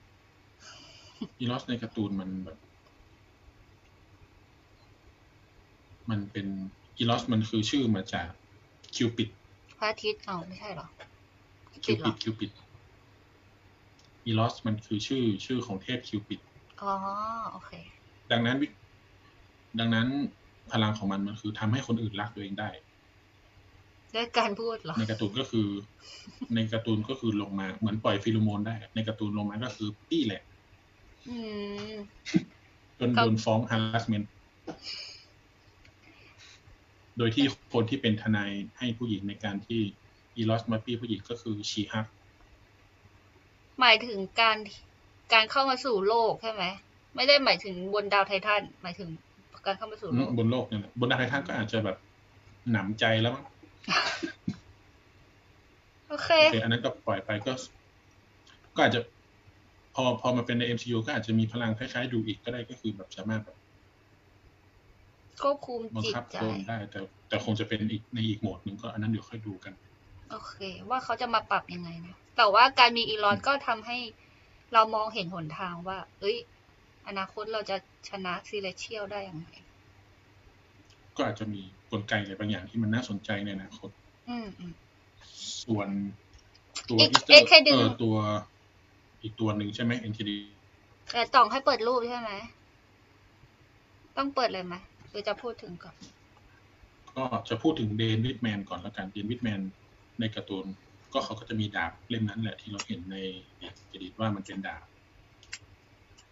Eros ในการ์ตูนมันแบบ มันเป็น Eros มันคือชื่อมาจากคิวปิดพระอาทิตย์อ๋อไม่ใช่เหรอคิวเหรปิอดคิวปิด Eros มันคือชื่อชื่อของเทพคิวปิดอ๋อ โอเคดังนั้นวิดังนั้นพลังของมันมันคือทำให้คนอื่นรักตัวเองได้ด้วยการพูดเหรอในการ์ตูนก็คือ ในการ์ตูนก็คือลงมาเหมือนปล่อยฟีโรโมนได้ ในการ์ตูนลงมาก็คือปี้แหละอืมจนโดนฟ้อง harassment โดยที่คนที่เป็นทนายให้ผู้หญิงในการที่ Eros มาปี้ผู้หญิงก็คือชีฮักหมายถึงการการเข้ามาสู่โลกใช่ไหม ไม่ได้หมายถึงบนดาวไททัน หมายถึงการเข้ามาสู่อืโลมกบนโลกเนี่ยแหละบนดาวไททันก็อาจจะแบบหนำใจแล้วมั้งโอเคโอเค อันนั้นก็ปล่อยไปก็ ก็อาจจะ พอพอมาเป็นใน เอ็ม ซี ยู ก็อาจจะมีพลังคล้ายๆดูอีกก็ได้ก็คือแบบสามารถแบบควบคุมบังจิตคับใจโดนได้ แต่แต่คงจะเป็นอีกในอีกโหมดหนึ่งก็อันนั้นเดี๋ยวค่อยดูกันโอเค ว่าเขาจะมาปรับยังไงนะ แต่ว่าการมีอีลอนก็ทำให้เรามองเห็นหนทางว่า เอ้ย อนาคตเราจะชนะซีเลเชียลได้ยังไงก็อาจจะมีกลไกอะไรบางอย่างที่มันน่าสนใจในอนาคตอืมอืมส่วนตัวอีก Easter เอ็น เค ดีเออตัวอีกตัวหนึ่งใช่ไหม เอ็น เค ดีแต่ต้องให้เปิดรูปใช่ไหม ต้องเปิดเลยไหมหรือจะพูดถึงก่อนก็จะพูดถึงเดนวิดแมนก่อนแล้วกันเดนวิดแมนในการ์ตูนก็เขาก็จะมีดาบเล่มนั้นแหละที่เราเห็นในเอ็น เค ดี ว่ามันเป็นดาบ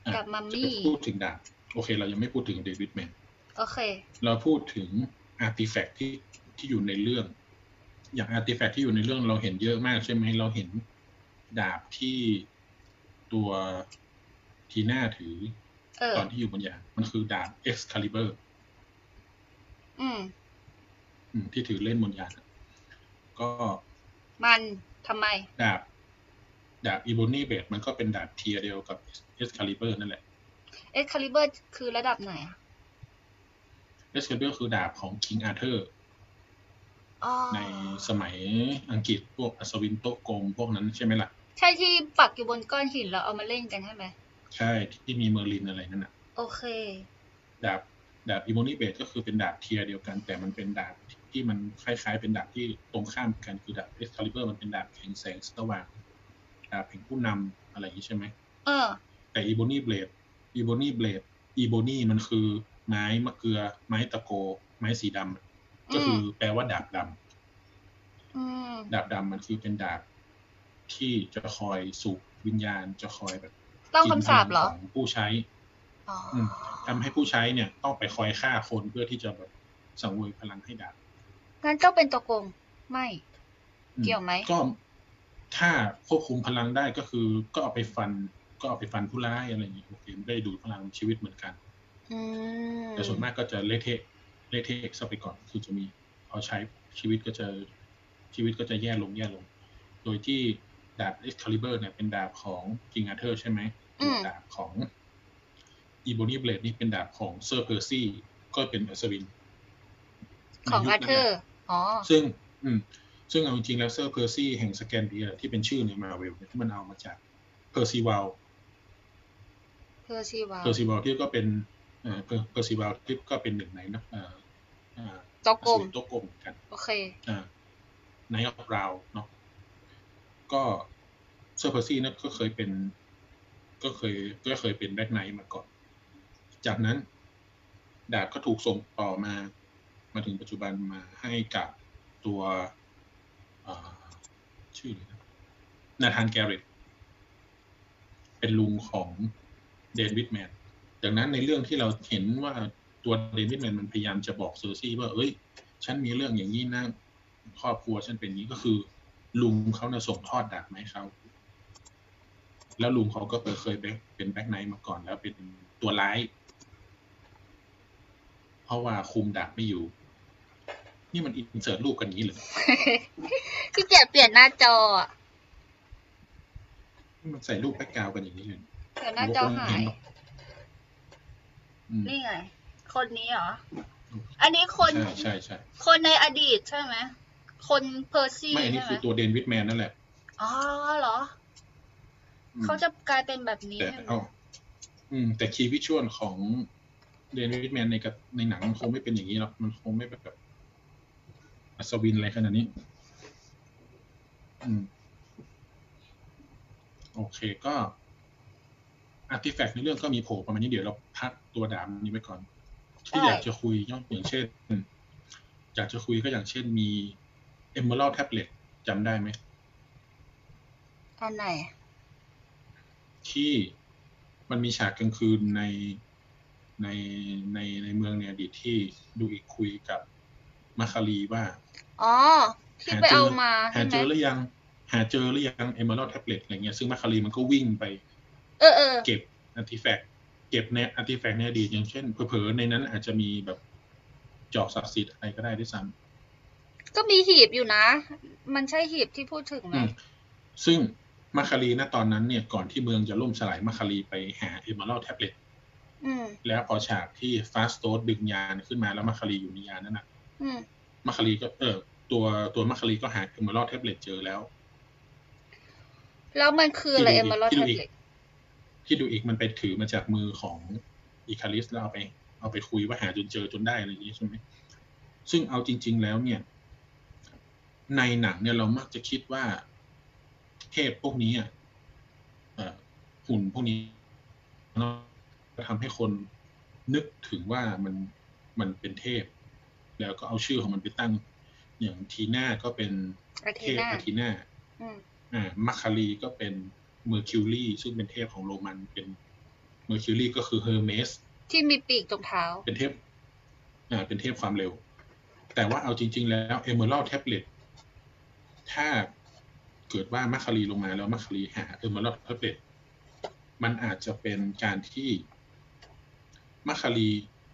กับมัมจะมี่พูดถึงดาบโอเค เรายังไม่พูดถึงเดวิดแมนโอเคเราพูดถึงอาร์ติแฟกต์ที่ที่อยู่ในเรื่อง อย่างอาร์ติแฟกต์ที่อยู่ในเรื่องเราเห็นเยอะมากใช่ไหมเราเห็นดาบที่ตัวทีน่าถือเออตอนที่อยู่บนยานมันคือดาบ Excalibur อืมอืมที่ถือเล่นบนยานก็มันทำไมดาบดาบ Ebony Blade มันก็เป็นดาบเทียร์เดียวกับ Excalibur นั่นแหละ Excalibur คือระดับไหนอ่ะ Excalibur คือดาบของ King Arthur อ๋อในสมัยอังกฤษพวกอัศวินโต๊ะกลมพวกนั้นใช่ไหมล่ะใช่ที่ปักอยู่บนก้อนหินแล้วเอามาเล่นกันใช่ไหมใช่ที่มีเมอร์ลินอะไรนั่นน่ะโอเคดาบดาบ Ebony Blade ก็คือเป็นดาบเทียร์เดียวกันแต่มันเป็นดาบที่มันคล้ายๆเป็นดาบที่ตรงข้ามกันคือดาบ Excalibur มันเป็นดาบแห่งแสงสว่างดาบแห่งผู้นำอะไรอย่างนี้ใช่ไหมเออแต่ Ebony Blade Ebony Blade Ebony มันคือไม้มะเกลือไม้ตะโกไม้สีดำก็คือแปลว่าดาบดำอืมดาบดำมันคือเป็นดาบที่จะคอยสูบวิญญาณจะคอยแบบต้องคำสาปเหรอของผู้ใช้อ๋ออืมทำให้ผู้ใช้เนี่ยต้องไปคอยฆ่าคนเพื่อที่จะแบบสังเวยพลังให้ดาบงั้นเจ้าเป็นตัวโกงไม่อืมเกี่ยวไหมก็ถ้าควบคุมพลังได้ก็คือก็เอาไปฟัน ก็เอาไปฟันผู้ร้ายอะไรอย่างเงี้ยโอเคไม่ได้ดูดพลังชีวิตเหมือนกันอืมแต่ส่วนมากก็จะเละเทะเละเทะซะไปก่อนคือจะมีพอใช้ชีวิตก็จะชีวิตก็จะแย่ลงแย่ลง โดยที่ดาบ Excalibur เนี่ยเป็นดาบของ King Arthur ใช่ไหมอืมดาบของ Ebony Blade นี่เป็นดาบของ Sir Percy ก็เป็นอัศวินของในยุอาคนั้นเธอน่ะร์ อ๋อซึ่งอืมซึ่งเอาจริงๆแล้ว Sir Percy แห่งสแกนเดียที่เป็นชื่อใน Marvel เนี่ยที่มันเอามาจาก Percival เพอร์ซีวาล Percival ที่ก็เป็นเอ่อ Percival ที่ก็เป็นหนึ่งในนะเอ่ออ่าตัวโกอัศงวินโต๊ะกลมเหมือนกันโอเคอ่า Knight of Round เนาะก็ Sir Percy เนี่ยก็เคยเป็น ก็เคยก็เคยเป็น Black Knight มาก่อน จากนั้นดาบก็ถูกส่งต่อมามาถึงปัจจุบันมาให้กับตัวอ่าชื่ออะไรนะนาธานแกเรตเป็นลุงของเดนวิดแมนดังนั้นในเรื่องที่เราเห็นว่าตัวเดนวิดแมนมันพยายามจะบอกเซอร์ซี่ว่าเอ้ยฉันมีเรื่องอย่างนี้นะครอบครัวฉันเป็นนี้ก็คือลุงเขาเนี่ยส่งทอดดาบมาให้เขาแล้วลุงเขาก็เคยเป็นแบ็คไนท์มาก่อนแล้วเป็นตัวร้ายเพราะว่าคุมดาบไม่อยู่นี่มันอินเสิร์ตรูปกันอย่างนี้เลยที่เกียจเปลี่ยนหน้าจออ่ะมันใส่รูปแบ็คกราวด์กันอย่างนี้เลยเดี๋ยวหน้าจอหายอืมนี่ไง คนนี้เหรอ อันนี้คนใช่ใช่ใช่คนในอดีตใช่ไหม คนเพอร์ซี่ไม่อันนี้ใช่ไหมคือตัวเดนวิดแมนนั่นแหละอ๋อเหรออืมเขาจะกลายเป็นแบบนี้แต่ใช่ไหมเอาอืม แต่คีย์วิชวลของเดนวิดแมนในกับในหนังมันคงไม่เป็นอย่างนี้หรอกมันคงไม่แบบอัศวินอะไรขนาดนี้ อืม โอเคก็อาร์ติแฟกต์ในเรื่องก็มีโผล่ประมาณนี้เดี๋ยวเราพักตัวดาบนี้ไว้ก่อน ที่อยากจะคุยอย่างเช่นอยากจะคุยก็อย่างเช่นมี Emerald Tablet จำได้ไหมอันไหนที่มันมีฉากกลางคืนในในในในเมืองในอดีตที่ดูอีกคุยกับมาคารีว่าอ๋อ ที่ไปเอามาหาใช่ไหเจมอหรือยังหาเจอหรือยัง Emerald Tablet อะไรเงี้ยซึ่งมาคารีมันก็วิ่งไปเออเออเก็บอาร์ติแฟกต์เก็บในอาร์ติแฟกต์ในอดีตอย่างเช่นเผลอๆในนั้นอาจจะมีแบบจอกศักดิ์สิทธิ์อะไรก็ได้ด้วยซ้ำก็มีหีบอยู่นะ มันใช่หีบที่พูดถึงไหมอืมซึ่งมาคารีณตอนนั้นเนี่ยก่อนที่เมืองจะล่มสลายมาคารีไปหา Emerald Tablet อืมแล้วพอฉากที่ฟาสโตสดึงยานขึ้นมาแล้วมาคารีอยู่ในยานนั้นน่ะอืมมาคารีก็เออตัวตัวมาคารีก็หา Emerald Tablet เจอแล้วแล้วมันคืออะไรที่เอดูเมอีกอรัลที่แท็ดูบอีกเล็ตที่ดูอีกมันไปถือมาจากมือของอิคาริสแล้วเอาไปเอาไปคุยว่าหาจนเจอจนได้อะไรอย่างนี้ใช่ไหมซึ่งเอาจริงๆแล้วเนี่ยในหนังเนี่ยเรามักจะคิดว่าเทพพวกนี้อ่ะเอ่อหุ่นพวกนี้เนาะทำให้คนนึกถึงว่ามันมันเป็นเทพ แล้วก็เอาชื่อของมันไปตั้งอย่างทีน่าก็เป็นอาเทเทพนาอาทีน่าอืมอ่ามัคคารีก็เป็นเมอร์คิวรีซึ่งเป็นเทพของโรมันเป็นเมอร์คิวรีก็คือเฮอร์เมสที่มีปีกตรงเท้าเป็นเทพอ่าเป็นเทพความเร็วแต่ว่าเอาจริงๆแล้วเอเมอรัลด์แท็บเล็ตถ้าเกิดว่ามัคคารีลงมาแล้วมัคคารีหาเอเมอรัลด์แท็บเล็ตมันอาจจะเป็นการที่มัคคารี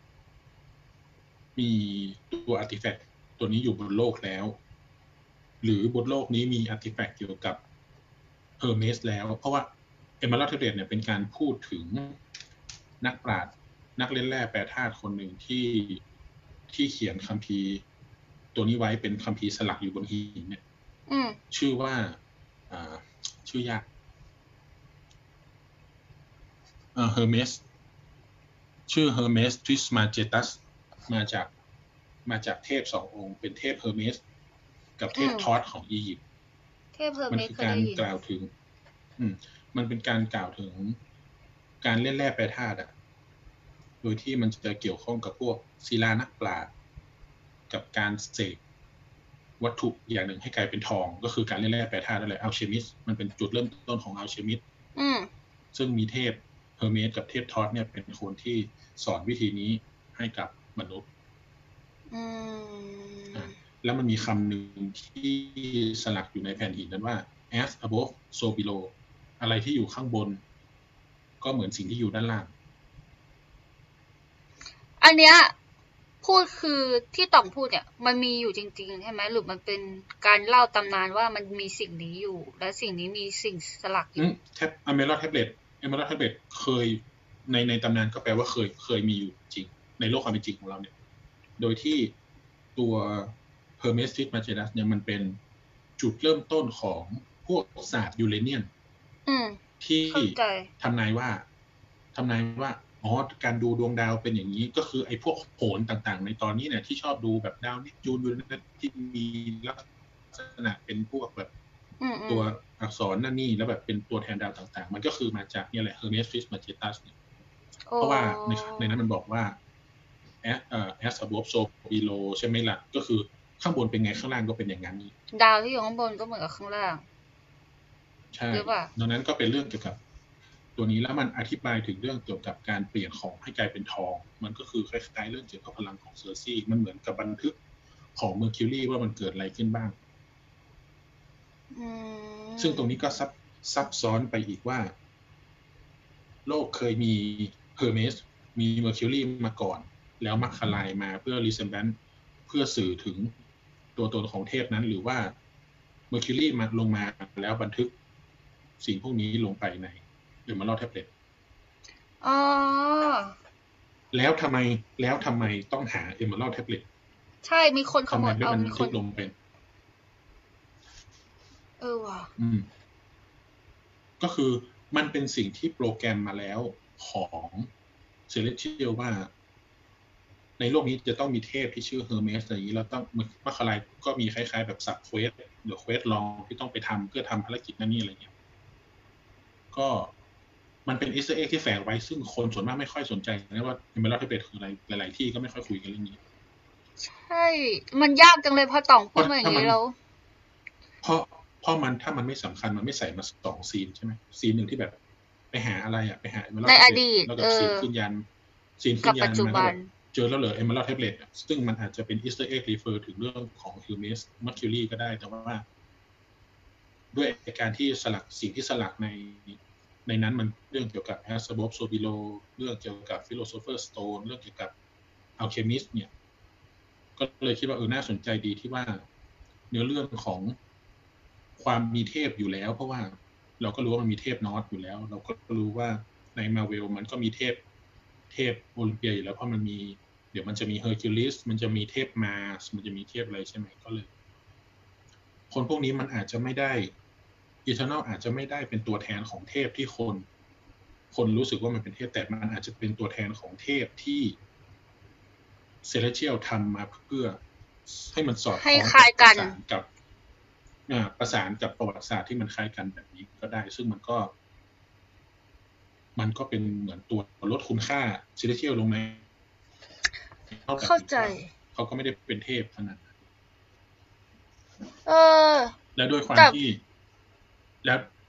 มีตัวอาร์ติแฟกต์ตัวนี้อยู่บนโลกแล้วหรือบนโลกนี้มีอาร์ติแฟกต์เกี่ยวกับเฮอร์เมสแล้วเพราะว่าเอเมอรัลด์แท็บเล็ตเนี่ยเป็นการพูดถึงนักปราชญ์นักเล่นแร่แปรธาตุคนหนึ่งที่ที่เขียนคัมภีร์ตัวนี้ไว้เป็นคัมภีร์สลักอยู่บนหินเนี่ยชื่อว่าอ่าชื่อยากเอ่อเฮอร์เมสชื่อเฮอร์เมสทริสมาเจตัสมาจากมาจากเทพสององค์เป็นเทพเฮอร์เมสกับเทพทอสของอียิปต์เทพเฮอร์มันเมสคือเคยการได้ยินกล่าวถึงอืมมันเป็นการกล่าวถึงการเล่นแร่แปรธาตุอ่ะโดยที่มันจะเกี่ยวข้องกับพวกศิลานักปราชญ์กับการเสกวัตถุอย่างหนึ่งให้กลายเป็นทองก็คือการเล่นแร่แปรธาตุนั่นแหละอัลเคมิสมันเป็นจุดเริ่มต้นของอัลเคมิสซึ่งมีเทพเฮอร์เมสกับเทพทอสเนี่ยเป็นคนที่สอนวิธีนี้ให้กับมนุษย์แล้วมันมีคำหนึ่งที่สลักอยู่ในแผ่นหินนั้นว่า as above so below อะไรที่อยู่ข้างบนก็เหมือนสิ่งที่อยู่ด้านล่างอันเนี้ยพูดคือที่ต่องพูดเนี่ยมันมีอยู่จริงๆใช่ไหมหรือมันเป็นการเล่าตำนานว่ามันมีสิ่งนี้อยู่และสิ่งนี้มีสิ่งสลักอยู่แท็บอเมรัลด์แท็บเล็ตอเมรัลด์แท็บเล็ตเคยในในตำนานก็แปลว่าเคยเคยมีอยู่จริงในโลกความเป็นจริงของเราเนี่ยโดยที่ตัวเฮอร์เมสทริสมาเจตัสเนี่ยมันเป็นจุดเริ่มต้นของพวกศาสตร์ยูเรเนียนที่ทำนายว่าทำนายว่าอ๋อการดูดวงดาวเป็นอย่างนี้ก็คือไอ้พวกโหรต่างๆในตอนนี้เนี่ยที่ชอบดูแบบดาวนิปจูนยูเรนัสที่มีลักษณะเป็นพวกแบบตัวอักษรนั่นนี่แล้วแบบเป็นตัวแทนดาวต่างๆมันก็คือมาจากนี่แหละ Hermes Trismegistus เนี่ยเพราะว่าในในนั้นมันบอกว่า as เอ่อ as above so below ใช่ไหมล่ะก็คือข้างบนเป็นไงข้างล่างก็เป็นอย่างนั้นดาวที่อยู่ข้างบนก็เหมือนกับข้างล่างใช่ดังนั้นก็เป็นเรื่องเกี่ยวกับตัวนี้แล้วมันอธิบายถึงเรื่องเกี่ยวกับการเปลี่ยนของให้กลายเป็นทองมันก็คือคล้ายๆเรื่องเกี่ยวกับพลังของเซอร์ซี่มันเหมือนกับบันทึกของเมอร์คิวรีว่ามันเกิดอะไรขึ้นบ้างซึ่งตรงนี้ก็ซับซับซ้อนไปอีกว่าโลกเคยมีเฮอร์เมสมีเมอร์คิวรีมาก่อนแล้วมัคคาไลมาเพื่อรีเซมแบนซ์เพื่อสื่อถึงตัวตนของเทพนั้นหรือว่าเมอร์คิวรีมาลงมาแล้วบันทึกสิ่งพวกนี้ลงไปในเอเมอรัลด์แท็บเล็ตอ๋อแล้วทำไมแล้วทำไมต้องหาเอเมอรัลด์แท็บเล็ตใช่มีคนขโมยเอามีคนลงเป็นเออว่ะอืมก็คือมันเป็นสิ่งที่โปรแกรมมาแล้วของเซเลสเชียลว่าในโลกนี้จะต้องมีเทพที่ชื่อเฮอร์เมสอย่างนี้แล้วต้องมัคคาไลก็มีคล้ายๆแบบสับเควสหรือเควสลองที่ต้องไปทำเพื่อทำภารกิจนั่นนี่อะไรเงี้ยก็มันเป็นอีสเตอร์เอ็กที่แฝงไว้ซึ่งคนส่วนมากไม่ค่อยสนใจนะว่าเอเมอรัลด์แท็บเล็ตคืออะไรหลายๆที่ก็ไม่ค่อยคุยกันเรื่องนี้ใช่มันยากจังเลยพอต่องพูดมาอย่างนี้แล้วเพราะเพราะมันถ้ามันไม่สำคัญมันไม่ใส่มาสองซีนใช่ไหมซีนหนึ่งที่แบบไปหาอะไรอ่ะไปหาเอเมอรัลด์ในอดีตแล้วกับซีนขึ้นยันซีนขึ้นยันมันแบบเจอแล้วเหรอเอเมอรัลด์แท็บเล็ตซึ่งมันอาจจะเป็นอีสเตอร์เอ็กรีเฟอร์ถึงเรื่องของฮิวเมสมัคคิวรีก็ได้แต่ว่าด้วยการที่สลักสิ่งที่สลักในในนั้นมันเรื่องเกี่ยวกับ as above so below เรื่องเกี่ยวกับ philosopher stone เรื่องเกี่ยวกับ alchemist เนี่ยก็เลยคิดว่าเออน่าสนใจดีที่ว่าเนื้อเรื่องของความมีเทพอยู่แล้วเพราะว่าเราก็รู้ว่ามันมีเทพนอร์ทอยู่แล้วเราก็รู้ว่าในมาเวลมันก็มีเทพเทพโอลิมเปียอยู่แล้วเพราะมันมีเดี๋ยวมันจะมีเฮอร์คิวลิสมันจะมีเทพมาสมันจะมีเทพอะไรใช่ไหมก็เลยคนพวกนี้มันอาจจะไม่ได้อีเทอร์นอลอาจจะไม่ได้เป็นตัวแทนของเทพที่คนคนรู้สึกว่ามันเป็นเทพแต่มันอาจจะเป็นตัวแทนของเทพที่เซเลสเชียลทำมาเพื่อให้มันสอดคล้องกันกับประสานกับประวัติศาสตร์ที่มันคล้ายกันแบบนี้ก็ได้ซึ่งมันก็มันก็เป็นเหมือนตัวลดคุณค่าเซเลสเชียลลงไหมเข้าใจเขาก็ไม่ได้เป็นเทพขนาดนั้นเออแล้วด้วยความที่แล้ว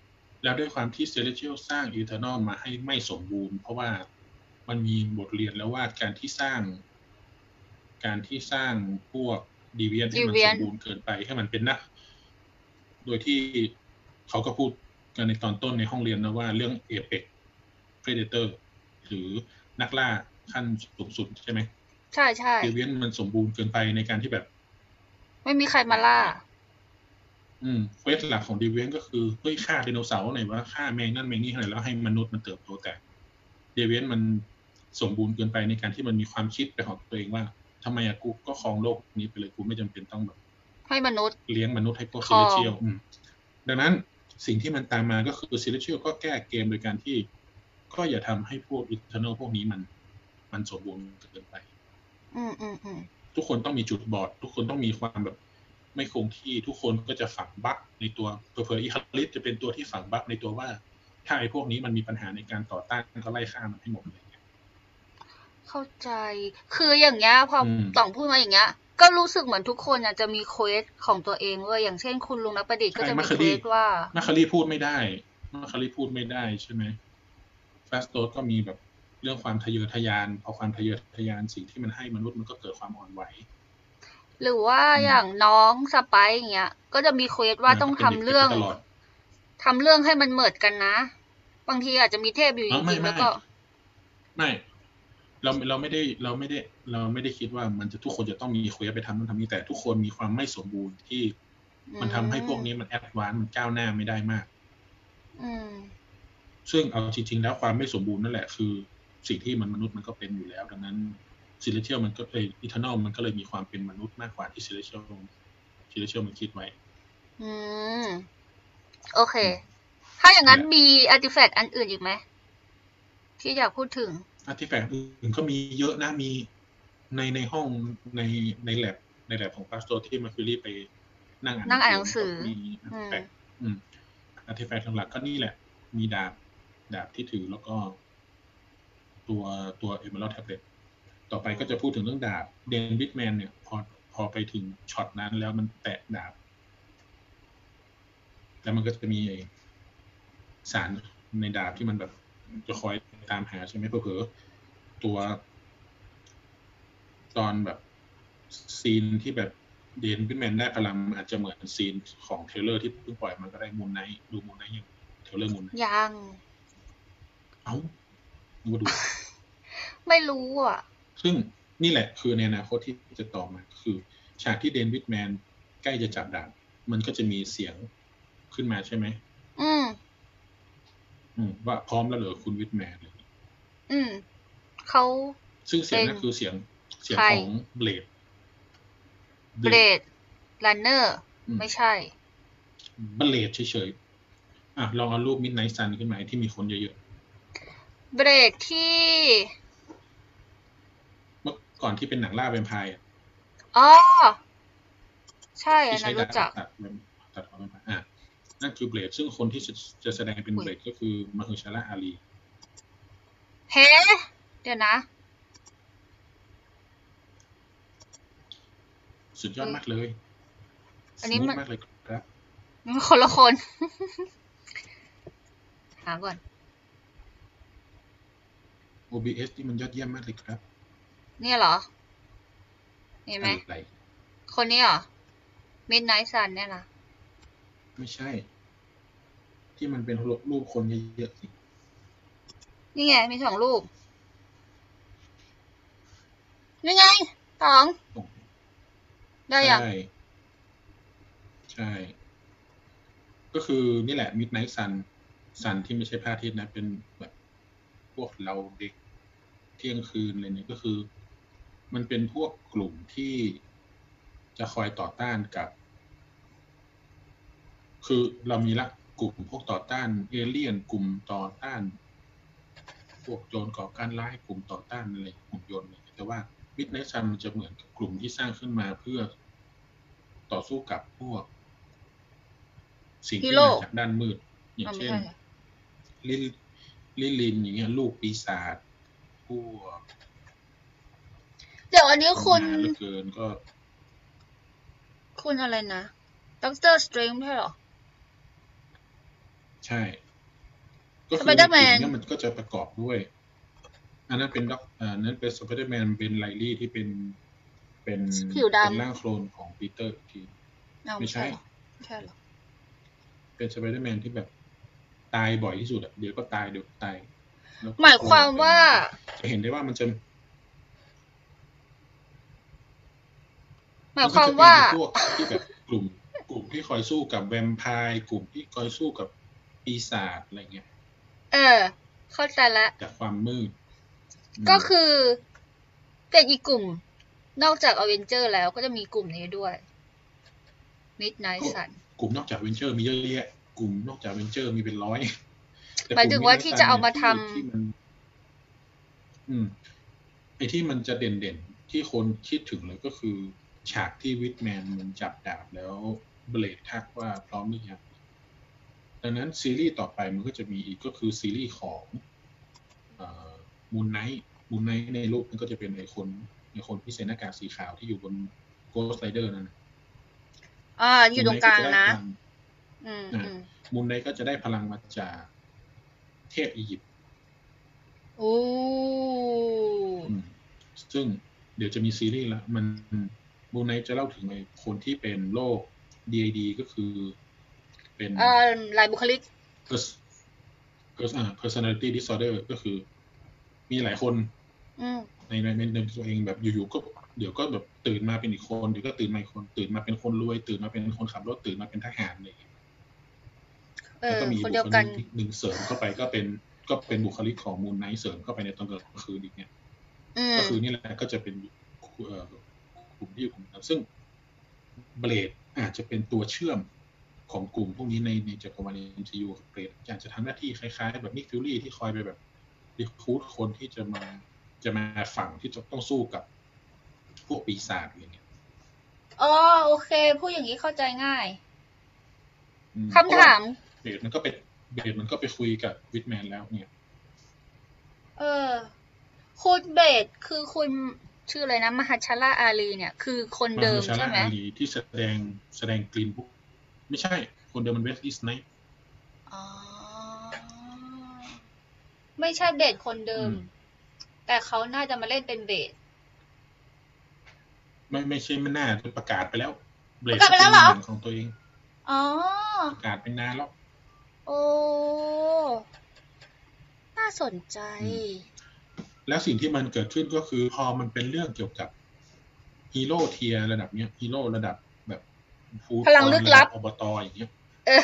แล้วด้วยความที่เซเลเชียลสร้างอีเทอร์นอลมาให้ไม่สมบูรณ์เพราะว่ามันมีบทเรียนแล้วว่าการที่สร้าง การที่สร้างพวกดีเวียนให้มันสมบูรณ์เกินไปให้มันเป็นนะโดยที่เขาก็พูดกันในตอนต้นในห้องเรียนนะว่าเรื่อง Apex Predator หรือนักล่าขั้นสูงสุดใช่ไหมใช่ใช่ดีเวียนมันสมบูรณ์เกินไปในการที่แบบไม่มีใครมาล่าอืมเควสหลักของดีเวียนก็คือเฮ้ยฆ่าไดโนเสาร์หน่อยว่าฆ่าแมงนั่นแมงนี่อะไรแล้วให้มนุษย์มันเติบโตแต่ดีเวียนมันสมบูรณ์เกินไปในการที่มันมีความคิดไปของตัวเองว่าทำไมอะกูก็ครองโลกนี้ไปเลยกูไม่จำเป็นต้องแบบให้มนุษย์เลี้ยงมนุษย์ให้พวกเซเลเชียลดังนั้นสิ่งที่มันตามมาก็คือเซเลเชียลก็แก้เกมโดยการที่ก็อย่าทำให้พวกอิเทอร์เนลพวกนี้มันมันสมบูรณ์เกินไปอืมอืมอืมทุกคนต้องมีจุดบอดทุกคนต้องมีความแบบไม่คงที่ทุกคนก็จะฝังบั๊กในตัวเผลอๆอีคาลิสจะเป็นตัวที่ฝังบั๊กในตัวว่าถ้าไอ้พวกนี้มันมีปัญหาในการต่อต้านก็ไล่ฆ่ามันให้หมดเลยเข้าใจคืออย่างเงี้ยพอต่องพูดมาอย่างเงี้ยก็รู้สึกเหมือนทุกคนจะมีเควสของตัวเองเว้ยอย่างเช่นคุณลุงนักประดิษฐ์ก็จะมีเควสว่ามาคารีพูดไม่ได้มาคารีพูดไม่ได้ใช่ไหมฟาสโตสก็มีแบบเรื่องความทะเยอทะยานพอความทะเยอทะยานสิ่งที่มันให้มนุษย์มันก็เกิดความอ่อนไหวหรือว่าอย่างน้องสไปซ์อย่างเงี้ยก็จะมีเควสว่าต้องทำเรื่องทำเรื่องให้มันเหมือนกันนะบางทีอาจจะมีเทพอยู่จริงๆแล้วก็ไม่เราเราไม่ได้เราไม่ได้เราไม่ได้คิดว่ามันจะทุกคนจะต้องมีเควสไปทำนั่นทำนี่แต่ทุกคนมีความไม่สมบูรณ์ที่มันทำให้พวกนี้มันแอดวานซ์มันก้าวหน้าไม่ได้มากซึ่งเอาจริงๆแล้วความไม่สมบูรณ์นั่นแหละคือสิ่งที่มันมนุษย์มันก็เป็นอยู่แล้วดังนั้นซิเลเชียลมันก็เอออีเทอร์นอลมันก็เลยมีความเป็นมนุษย์มากกว่าที่ซิเลเชียลซิเลเชียลมันคิดไว้อืมโอเคถ้าอย่างนั้นมีอาร์ติแฟกต์อันอื่นอีกไหมที่อยากพูดถึงอาร์ติแฟกต์อื่นก็มีเยอะนะมีในในห้องในในแลบในแลบของพาสโตที่มาฟิลี่ไปนั่งอ่านหนังสือมีอาร์ติแฟกต์อืมอาร์ติแฟกต์หลักๆก็นี่แหละมีดาบดาบที่ถือแล้วก็ตัวตัว Emerald Tablet ต่อไปก็จะพูดถึงเรื่องดาบเดนวิดแมนเนี่ยพอพอไปถึงช็อตนั้นแล้วมันแตะดาบแล้วมันก็จะมีสารในดาบที่มันแบบจะคอยตามหาใช่ไหมเผลอๆตัวตอนแบบซีนที่แบบเดนวิดแมนได้พลังอาจจะเหมือนซีนของเทเลอร์ที่เพิ่งปล่อยมันก็ได้มูนไนท์ดูมูนไนท์ยังเทเลอร์มูนไนท์ยังเอ้ามาดูไม่รู้อ่ะซึ่งนี่แหละคือในอนาคตที่จะต่อมาคือฉากที่เดนวิดแมนใกล้จะจับดาบมันก็จะมีเสียงขึ้นมาใช่ไหมอืมอืมว่าพร้อมแล้วเหรอคุณวิดแมนเลยอืมเขาซึ่งเสียงนั้นคือเสียงเสียงของเบลดเบลดรันเนอร์ไม่ใช่เบลดเฉยๆอ่ะลองเอารูปมิดไนท์ซันขึ้นมาที่มีคนเยอะๆเบลดที่เมื่อก่อนที่เป็นหนังล่าแวมไพร์อ๋อใช่อันนั้นรู้จักตัดตัดออกมาอ่ะนั่นคือเบลดซึ่งคนที่จะแสดงเป็นเบลดก็คือมาฮือชาร่าอาลีเฮ้เดี๋ยวนะสุดยอดมากเลยอันนี้มันมากเลยครับมันคนละคนหาก่อนโอ บี เอส ที่มันยอดเยี่ยมมากเลยครับเนี่ยเหรอนี่ไหมคนนี้เหรอ Midnight Sun เนี่ยนะไม่ใช่ที่มันเป็นรูปคนเยอะๆสินี่ไงมีสองรูปนี่ไงสองได้ยังใช่ใช่ก็คือนี่แหละ Midnight Sun Sun ที่ไม่ใช่พระอาทิตย์นะเป็นแบบพวกเราเด็กเที่ยงคืนอะไรเนี่ยก็คือมันเป็นพวกกลุ่มที่จะคอยต่อต้านกับคือเรามีละกลุ่มพวกต่อต้านเอเลี่ยนกลุ่มต่อต้านพวกโจรก่อการร้ายกลุ่มต่อต้านอะไรหุ่นยนต์แต่ว่ามิดไนท์ซันมันจะเหมือนกับกลุ่มที่สร้างขึ้นมาเพื่อต่อสู้กับพวกสิ่งที่มาจากด้านมืดอย่างเช่นลิลิลินอย่างเงี้ยลูกปีศาจพวกเดี๋ยวอันนี้คุณเหลือเกินก็คุณอะไรนะด็อกเตอร์สเตรนจ์ใช่หรอใช่ก็คือในกลุ่มนี้มันก็จะประกอบด้วยอันนั้นเป็นด็อกอ่านั้นเป็นสไปเดอร์แมนเป็นไลลี่ที่เป็นเป็นผิวดำเป็นร่างโคลนของปีเตอร์อีกทีเอาไม่ไม่ใช่ใช่เหรอไม่ใช่เหรอเป็นสไปเดอร์แมนที่แบบตายบ่อยที่สุดอะเดี๋ยวก็ตายเดี๋ยวก็ตายแล้วก็หมายความว่าจะเห็นได้ว่ามันจะหมายความว่านก็จะเป็นพวกที่แบบกลุ่มกลุ่มที่คอยสู้กับแวมไพร์กลุ่มที่คอยสู้กับปีศาจอะไรเงี้ยเออ เข้าใจแล้วจากความมืดก็คือเป็นอีกกลุ่ม นอกจากอเวนเจอร์แล้วก็จะมีกลุ่มนี้ด้วย Midnight Sun กลุ่มนอกจากเวนเจอร์มีเยอะแยะกลุ่มนอกจากเวนเจอร์มีเป็นร้อยหมายถึงว่าที่จะเอามาทำที่มันอืมไอ้ที่มันจะเด่นๆที่คนคิดถึงเลยก็คือฉากที่วิทแมนมันจับดาบแล้วเบลดทักว่าพร้อมหรือยังดังนั้นซีรีส์ต่อไปมันก็จะมีอีกก็คือซีรีส์ของมูนไนท์มูนไนท์ในรูปมันก็จะเป็นไอ้คนไอ้คนที่ใส่หน้ากากสีขาวที่อยู่บนโกสต์ไรเดอร์นั่นอ่าอยู่ตรงกลางนะอืมอืมมูนไนท์ก็จะได้พลังมาจากเทพอียิปต์โอ้ซึ่งเดี๋ยวจะมีซีรีส์ละมันมูนไนท์จะเล่าถึงไอ้คนที่เป็นโรค ดี ไอ ดี ก็คือเป็นอ่าลายบุคลิก personality disorder ก็คือมีหลายคนในในในตัวเองแบบอยู่ๆก็เดี๋ยวก็แบบตื่นมาเป็นอีกคนเดี๋ยวก็ตื่นมาอีกคนตื่นมาเป็นคนรวยตื่นมาเป็นคนขับรถตื่นมาเป็นทหารอะไรอย่างเงี้ยแล้วก็มีบุคลิกหนึ่งเสริมเข้าไปก็เป็นก็เป็นบุคลิกของมูนไนท์เสริมเข้าไปในตอนกลางคืนอีกเนี่ยก็คือนี่แหละก็จะเป็นกลุ่มที่อยู่กลุ่มนั้นซึ่งเบลดอาจจะเป็นตัวเชื่อมของกลุ่มพวกนี้ในในจักรวาล เอ็ม ซี ยู กับเบลดอาจจะทำหน้าที่คล้ายๆแบบนิกฟิลลี่ที่คอยไปแบบรีคูดคนที่จะมาจะมาฝั่งที่จะต้องสู้กับพวกปีศาจอะไรเงี้ยอ๋อโอเคพูดอย่างนี้เข้าใจง่ายคำถามเบลดมันก็ไปเบลดมันก็ไปคุยกับวิทแมนแล้วเนี่ยเออคุณเบสคือคุณชื่ออะไรนะมหัชลาอาลีเนี่ยคือคนเดิมใช่ไหมมหัชลาอาลีที่แสดงแสดงกรีนบุ๊กไม่ใช่คนเดิมมันเวสลีย์ สไนป์อ๋อไม่ใช่เบสคนเดิมแต่เขาน่าจะมาเล่นเป็นเบสไม่ไม่ใช่ไม่น่าประกาศไปแล้วเบสเป็นหนังของตัวเองอ๋อประกาศเป็นนานแล้วโอ้น่าสนใจแล้วสิ่งที่มันเกิดขึ้นก็คือพอมันเป็นเรื่องเกี่ยวกับฮีโร่เทียร์ระดับเนี้ยฮีโร่ระดับแบบพลังลึกลับอบตอย่างเงี้ย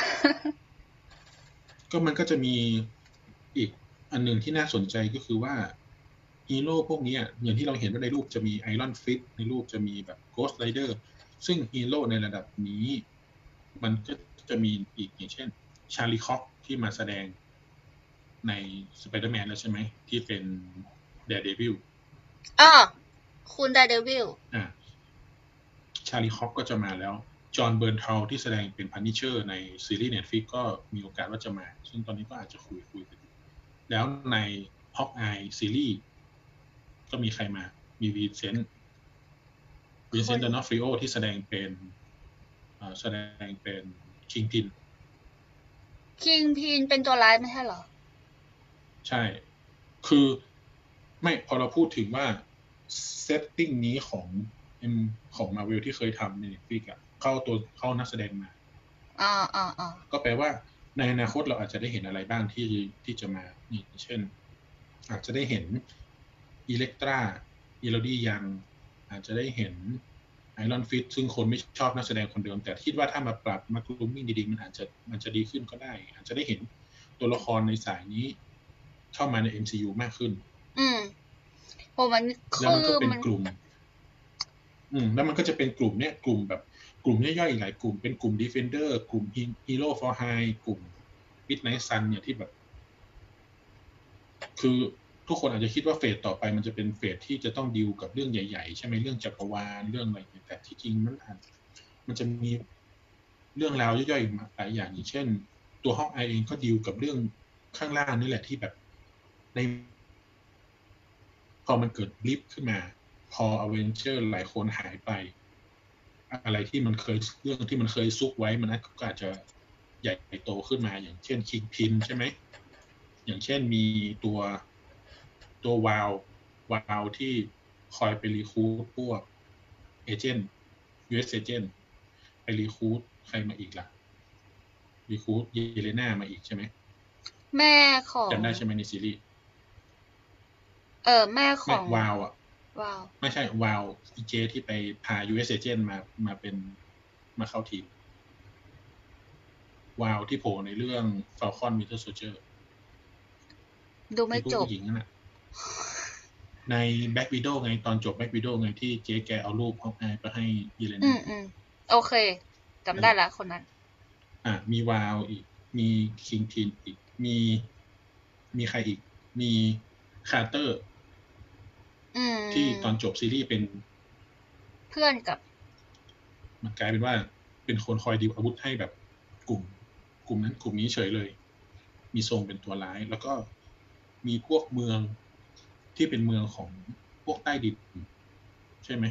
ก็มันก็จะมีอีกอันหนึ่งที่น่าสนใจก็คือว่าฮีโร่พวกนี้อย่างที่เราเห็นว่าในรูปจะมีไอรอนฟิสในรูปจะมีแบบโกสต์ไรเดอร์ซึ่งฮีโร่ในระดับนี้มันก็จะมีอีกอย่างเช่นชาลีคอกที่มาแสดงในสไปเดอร์แมนแล้วใช่ไหมที่เป็นเดอะเดวิลอ่าคุณเดอะเดวิลอ่าชาลีคอกก็จะมาแล้วจอห์นเบิร์นทาวที่แสดงเป็นพันนิเชอร์ในซีรีส์ Netflix ก็มีโอกาสว่าจะมาซึ่งตอนนี้ก็อาจจะคุยคุยกันแล้วในฮอกอายซีรีส์ก็มีใครมามีวินเซนต์วินเซนต์ ดอนอฟริโอที่แสดงเป็นอ่าแสดงเป็นคิงพินคิงพินเป็นตัวร้ายไม่ใช่หรอใช่คือไม่พอเราพูดถึงว่าเซตติ้งนี้ของเอ็มของ Marvel ที่เคยทำใน Netflix อ่ะเข้าตัวเข้านักแสดงมาอ่าอ่าอ่าก็แปลว่าในอนาคตเราอาจจะได้เห็นอะไรบ้างที่ที่จะมานี่เช่นอาจจะได้เห็นอิเล็กตราอีโรดี้ยังอาจจะได้เห็นไอรอนฟิตซึ่งคนไม่ชอบนักแสดงคนเดิมแต่คิดว่าถ้ามาปรับมากรูมมิ่งดีๆมันอาจจะมันจะดีขึ้นก็ได้อาจจะได้เห็นตัวละครในสายนี้เข้ามาใน เอ็ม ซี ยู มากขึ้นอืมโหมันแล้วมันก็เป็นกลุ่มอืมแล้วมันก็จะเป็นกลุ่มเนี้ยกลุ่มแบบกลุ่มย่อยๆหลายกลุ่มเป็นกลุ่ม Defender กลุ่ม Hero for Hire กลุ่ม Midnight Sun เนี่ยที่แบบคือทุกคนอาจจะคิดว่าเฟสต่อไปมันจะเป็นเฟสที่จะต้องดีลกับเรื่องใหญ่ๆใช่ไหมเรื่องจักรวาลเรื่องอะไรแต่ที่จริงมันอาจมันจะมีเรื่องราวย่อยๆมาหลายอย่างอย่างเช่นตัวฮอกอายเองก็ดีลกับเรื่องข้างล่างนี่แหละที่แบบในพอมันเกิดบลิปขึ้นมาพออเวนเจอร์หลายคนหายไปอะไรที่มันเคยเรื่องที่มันเคยซุกไว้มันก็อาจจะใหญ่โตขึ้นมาอย่างเช่นคิงพินใช่ไหมอย่างเช่นมีตัวตัววาลวาลที่คอยไปรีคูดพวกเอเจนต์ ยู เอส เอเจนต์ไปรีคูดใครมาอีกล่ะรีคูดเยเลน่ามาอีกใช่ไหมแม่ของจำได้ใช่ไหมในซีรีส์เออแม่ของวาลอ่ะวาวไม่ใช่วาลอีเจที่ไปพา ยู เอส Agent มามาเป็นมาเข้าทีมวาลที่โผล่ในเรื่อง Falcon Winter Soldier ดูไม่จบผู้หญิงนั่นน่ะใน Black Widow ไงตอนจบ Black Widow ไงที่เจ๊แกเอารูปฮอกอายไปให้เยเลน่าอืมอืมโอเคจำได้ละคนนั้นอ่ะมีวาลอีกมีคิงทินอีกมีมีใครอีกมีคาร์เตอร์ที่ตอนจบซีรีส์เป็นเพื่อนกับมันกลายเป็นว่าเป็นคนคอยดีลอาวุธให้แบบกลุ่มกลุ่มนั้นกลุ่มนี้เฉยเลยมีทรงเป็นตัวร้ายแล้วก็มีพวกเมืองที่เป็นเมืองของพวกใต้ดินใช่ไหม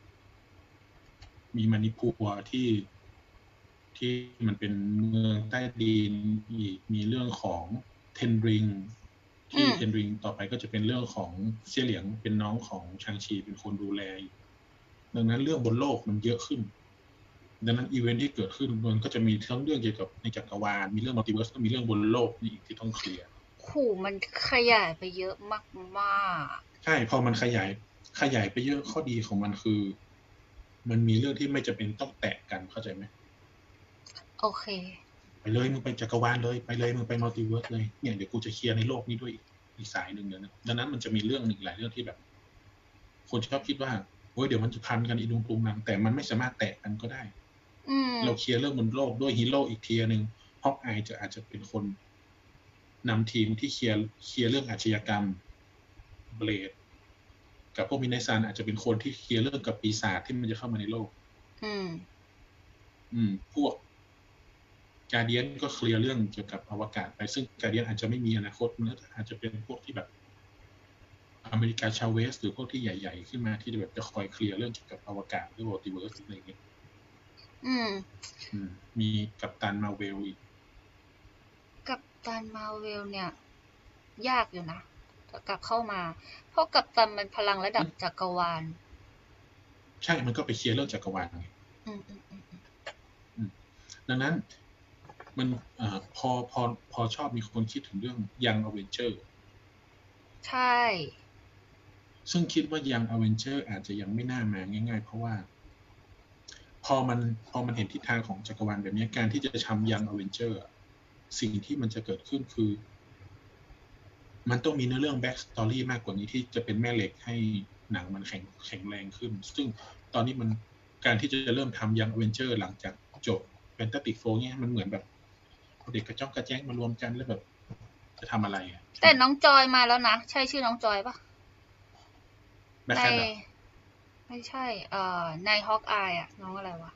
มีมานิปัวที่ที่มันเป็นเมืองใต้ดินอีกมีเรื่องของเทนริงที่เทนริงต่อไปก็จะเป็นเรื่องของเซี่ยเหลียงเป็นน้องของชางชีเป็นคนดูแลดังนั้นเรื่องบนโลกมันเยอะขึ้นดังนั้นอีเวนท์ที่เกิดขึ้นมันก็จะมีทั้งเรื่องเกี่ยวกับในจักรวาลมีเรื่องมัลติเวิร์สก็มีเรื่องบนโลกนี่อีกที่ต้องเคลียร์ขู่มันขยายไปเยอะมากๆใช่พอมันขยายขยายไปเยอะข้อดีของมันคือมันมีเรื่องที่ไม่จำเป็นต้องแตะกันเข้าใจไหมโอเคไปเลยมึงไปจักรวาลเลยไปเลยมึงไปมัลติเวิร์สเลยเนี่ยเดี๋ยวกูจะเคลียร์ในโลกนี้ด้วยอีกสายหนึ่งเลยนะดังนั้นมันจะมีเรื่องหนึ่งหลายเรื่องที่แบบคนชอบคิดว่าโอ้ยเดี๋ยวมันจะพันกันอีลุงตุงนังแต่มันไม่สามารถแตะกันก็ได้เราเคลียร์เรื่องบนโลกด้วยฮีโร่อีกเทียร์นึงฮอกอายจะอาจจะเป็นคนนำทีมที่เคลียร์เคลียร์เรื่องอาชญากรรมเบลดกับพวกมินายซันอาจจะเป็นคนที่เคลียร์เรื่องกับปีศาจที่มันจะเข้ามาในโลกอืมอืมพวกการ์เดียนก็เคลียร์เรื่องเกี่ยวกับอวกาศไปซึ่งการ์เดียนอาจจะไม่มีอนาคตมันอาจจะเป็นพวกที่แบบอเมริกาชาเวสหรือพวกที่ใหญ่ๆขึ้นมาที่แบบจะคอยเคลียร์เรื่องเกี่ยวกับอวกาศหรือมัลติเวิร์สอะไรอย่างเงี้ยอืมอืมมีกัปตันมาเวลอีกกัปตันมาเวลเนี่ยยากอยู่นะจะกลับเข้ามาเพราะกัปตันมันพลังระดับจักรวาลใช่มันก็ไปเคลียร์เรื่องจักรวาลไงอืมอืมอืมอืมดังนั้นมันอ่าพอพอพอชอบมีคนคิดถึงเรื่องยังอเวนเจอร์ใช่ซึ่งคิดว่ายังอเวนเจอร์อาจจะยังไม่น่ามาง่ายๆเพราะว่าพอมันพอมันเห็นทิศทางของจักรวาลแบบนี้การที่จะทำยังอเวนเจอร์สิ่งที่มันจะเกิดขึ้นคือมันต้องมีเนื้อเรื่องแบ็กสตอรี่มากกว่านี้ที่จะเป็นแม่เหล็กให้หนังมันแข็งแข็งแรงขึ้นซึ่งตอนนี้มันการที่จะเริ่มทำยังอเวนเจอร์หลังจากจบแฟนตาติกโฟร์เนี่ยมันเหมือนแบบเด็กกระจ้องกระแจ้งมารวมกันแล้วแบบจะทำอะไรอ่ะแต่น้องจอยมาแล้วนะใช่ชื่อน้องจอยปะในไม่ใช่เอ่อในฮอกอายอ่ะน้องอะไรวะ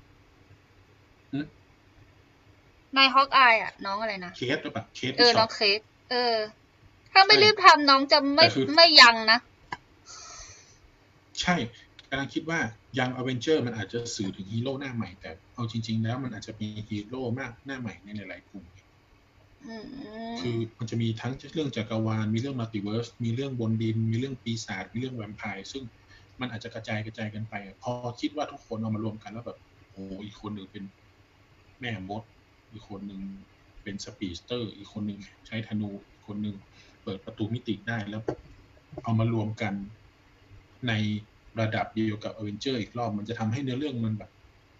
ในฮอกอายอ่ะน้องอะไรนะเคสหรือเปล่าเคสเออน้องเคสเออถ้าไม่รีบทำน้องจะไม่ไม่ยังนะใช่กำลังคิดว่ายังอเวนเจอร์มันอาจจะสื่อถึงฮีโร่หน้าใหม่แต่เอาจริงๆแล้วมันอาจจะมีฮีโร่มากหน้าใหม่ในหลายๆกลุ่มคือมันจะมีทั้งเรื่องจักรวาลมีเรื่องมัลติเวิร์สมีเรื่องบนดินมีเรื่องปีศาจมีเรื่องแวมไพร์ซึ่งมันอาจจะกระจายกระจายกันไปพอคิดว่าทุกคนเอามารวมกันแล้วแบบโอ้อีกคนหนึ่งเป็นแม่มดอีกคนหนึ่งเป็นสปีดสเตอร์อีกคนหนึ่งใช้ธนูอีกคนหนึ่งเปิดประตูมิติได้แล้วเอามารวมกันในระดับเดียวกับอเวนเจอร์อีกรอบมันจะทำให้เนื้อเรื่องมันแบบ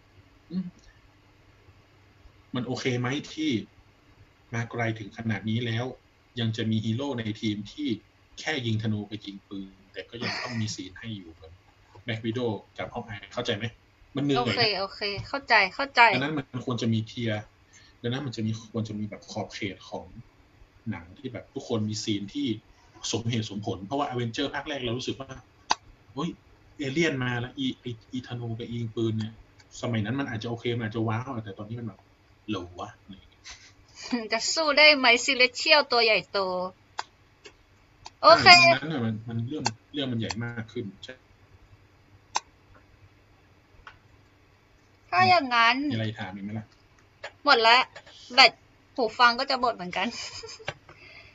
มันโอเคไหมที่มาไกลถึงขนาดนี้แล้วยังจะมีฮีโร่ในทีมที่แค่ยิงธนูไปยิงปืนแต่ก็ยังต้องมีซีนให้อยู่แบบแบ็ควิโดว์กับฮอกอายเข้าใจไหมมันเหนื่อยโอเคโอเคเข้าใจเข้าใจดังนั้นมันควรจะมีเทียร์ดังนั้นมันจะมีควรจะมีแบบขอบเขตของหนังที่แบบทุกคนมีซีนที่สมเหตุสมผลเพราะว่าอเวนเจอร์ภาคแรกเรารู้สึกว่าเฮ้ยเอเลี่ยนมาแล้วอีอีธนูกับยิงปืนเนี่ยสมัยนั้นมันอาจจะโอเคมันอาจจะว้าวแต่ตอนนี้มันแบบเหลววะจะสู้ได้ไหมซิเลเชียลตัวใหญ่โตโอเคนั้นน่ะมันมันเรื่องเรื่องมันใหญ่มากขึ้นใช่ถ้าอย่างนั้นมีอะไรถามอีกไหมล่ะหมดแล้วแบตหูฟังก็จะหมดเหมือนกัน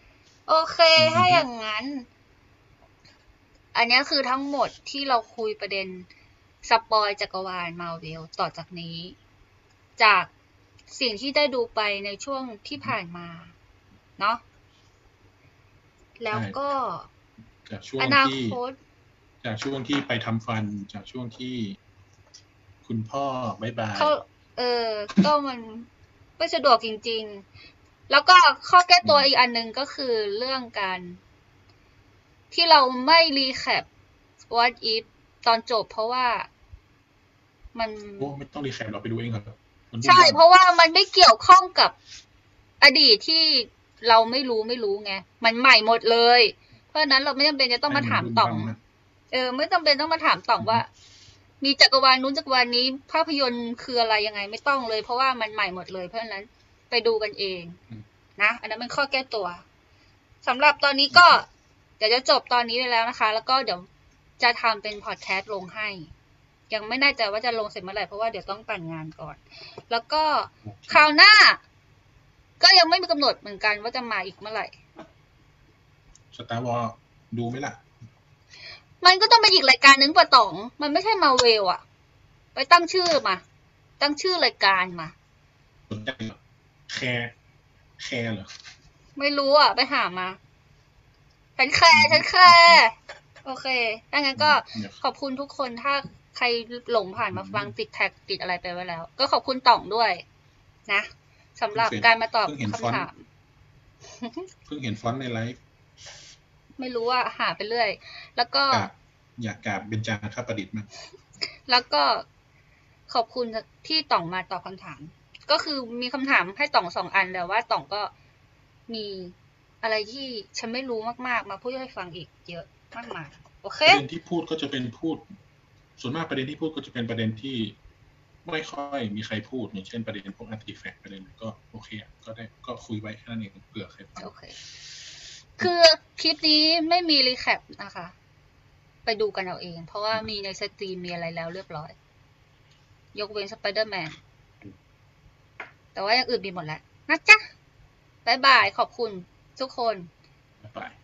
โอเค ถ้าอย่างนั้น อันนี้คือทั้งหมดที่เราคุยประเด็นสปอยจักรวาลมาเวลต่อจากนี้ จากสิ่งที่ได้ดูไปในช่วงที่ผ่านมาเนาะแล้วก็จากช่วงอนาที่คตจากช่วงที่ไปทำฟันจากช่วงที่คุณพ่อบายบายเขาเออ ก็มันไม่สะดวกจริงๆ แล้วก็ข้อแก้ตัวอีกอันหนึ่งก็คือเรื่องการ ที่เราไม่รีแคป What If ตอนจบเพราะว่ามันโอ้ไม่ต้องรีแคปเราไปดูเองครับมันวุ่นใช่วายเพราะว่ามันไม่เกี่ยวข้องกับอดีตที่เราไม่รู้ไม่รู้ไง มันใหม่หมดเลย เพราะฉะนั้นเราไม่จำเป็นจะต้องมาถามต่อง เออ ไม่จำเป็นต้องมาถามต่องว่า มีจักรวาลนู้นจักรวาลนี้ภาพยนตร์คืออะไรยังไงไม่ต้องเลย เพราะว่ามันใหม่หมดเลย เพราะฉะนั้นไปดูกันเองนะ อันนั้นเป็นข้อแก้ตัวสำหรับตอนนี้ก็เดี๋ยวจะจบตอนนี้ไปแล้วนะคะ แล้วก็เดี๋ยวจะทำเป็นพอดแคสต์ลงให้ ยังไม่แน่ใจว่าจะลงเสร็จเมื่อไหร่เพราะว่าเดี๋ยวต้องปั่นงานก่อน แล้วก็คราวหน้า ก็ยังไม่มีกำหนดเหมือนกันว่าจะมาอีกเมื่อไหร่สตาร์วอร์ดูไหมล่ะมันก็ต้องเป็นอีกรายการนึงป่ะต่อง มันไม่ใช่มาเวลอะไปตั้งชื่อมา ตั้งชื่อรายการมาสนใจเหรอแคร์แคร์เหรอไม่รู้อ่ะ ไปหามาฉันแคร์ฉันแคร์โอเคดังนั้นก็ขอบคุณทุกคนถ้าใครหลงผ่านมาฟังติดแท็กติดอะไรไปไว้แล้ว ก็ขอบคุณต่องด้วยนะสำหรับการมาตอบคำถามเพิ่งเห็นฟอนต์ในไลฟ์ไม่รู้ว่าหาไปเรื่อย แล้วก็อยากกราบเบญจางคประดิษฐ์มากแล้วก็ขอบคุณที่ต่องมาตอบคำถาม ก็คือมีคำถามให้ต่องสองอันแต่ว่าต่องก็มีอะไรที่ฉันไม่รู้มากๆมาพูดให้ฟังอีกเยอะมากมายโอเคประเด็นที่พูดก็จะเป็นพูด ส่วนมากประเด็นที่พูดก็จะเป็นประเด็นที่ไม่ค่อยมีใครพูดอย่างเช่นประเด็นพวกอาร์ติแฟกต์ประเด็นก็โอเคก็ได้ก็คุยไว้แค่นั้นเองเผื่อใครฟังโอเค คือคลิปนี้ไม่มีรีแคปนะคะ ไปดูกันเอาเอง เพราะว่ามีในสตรีมมีอะไรแล้วเรียบร้อย ยกเว้นสไปเดอร์แมน แต่ว่าอย่างอื่นมีหมดแล้วนะจ๊ะ บ๊ายบาย ขอบคุณทุกคนบ๊ายบาย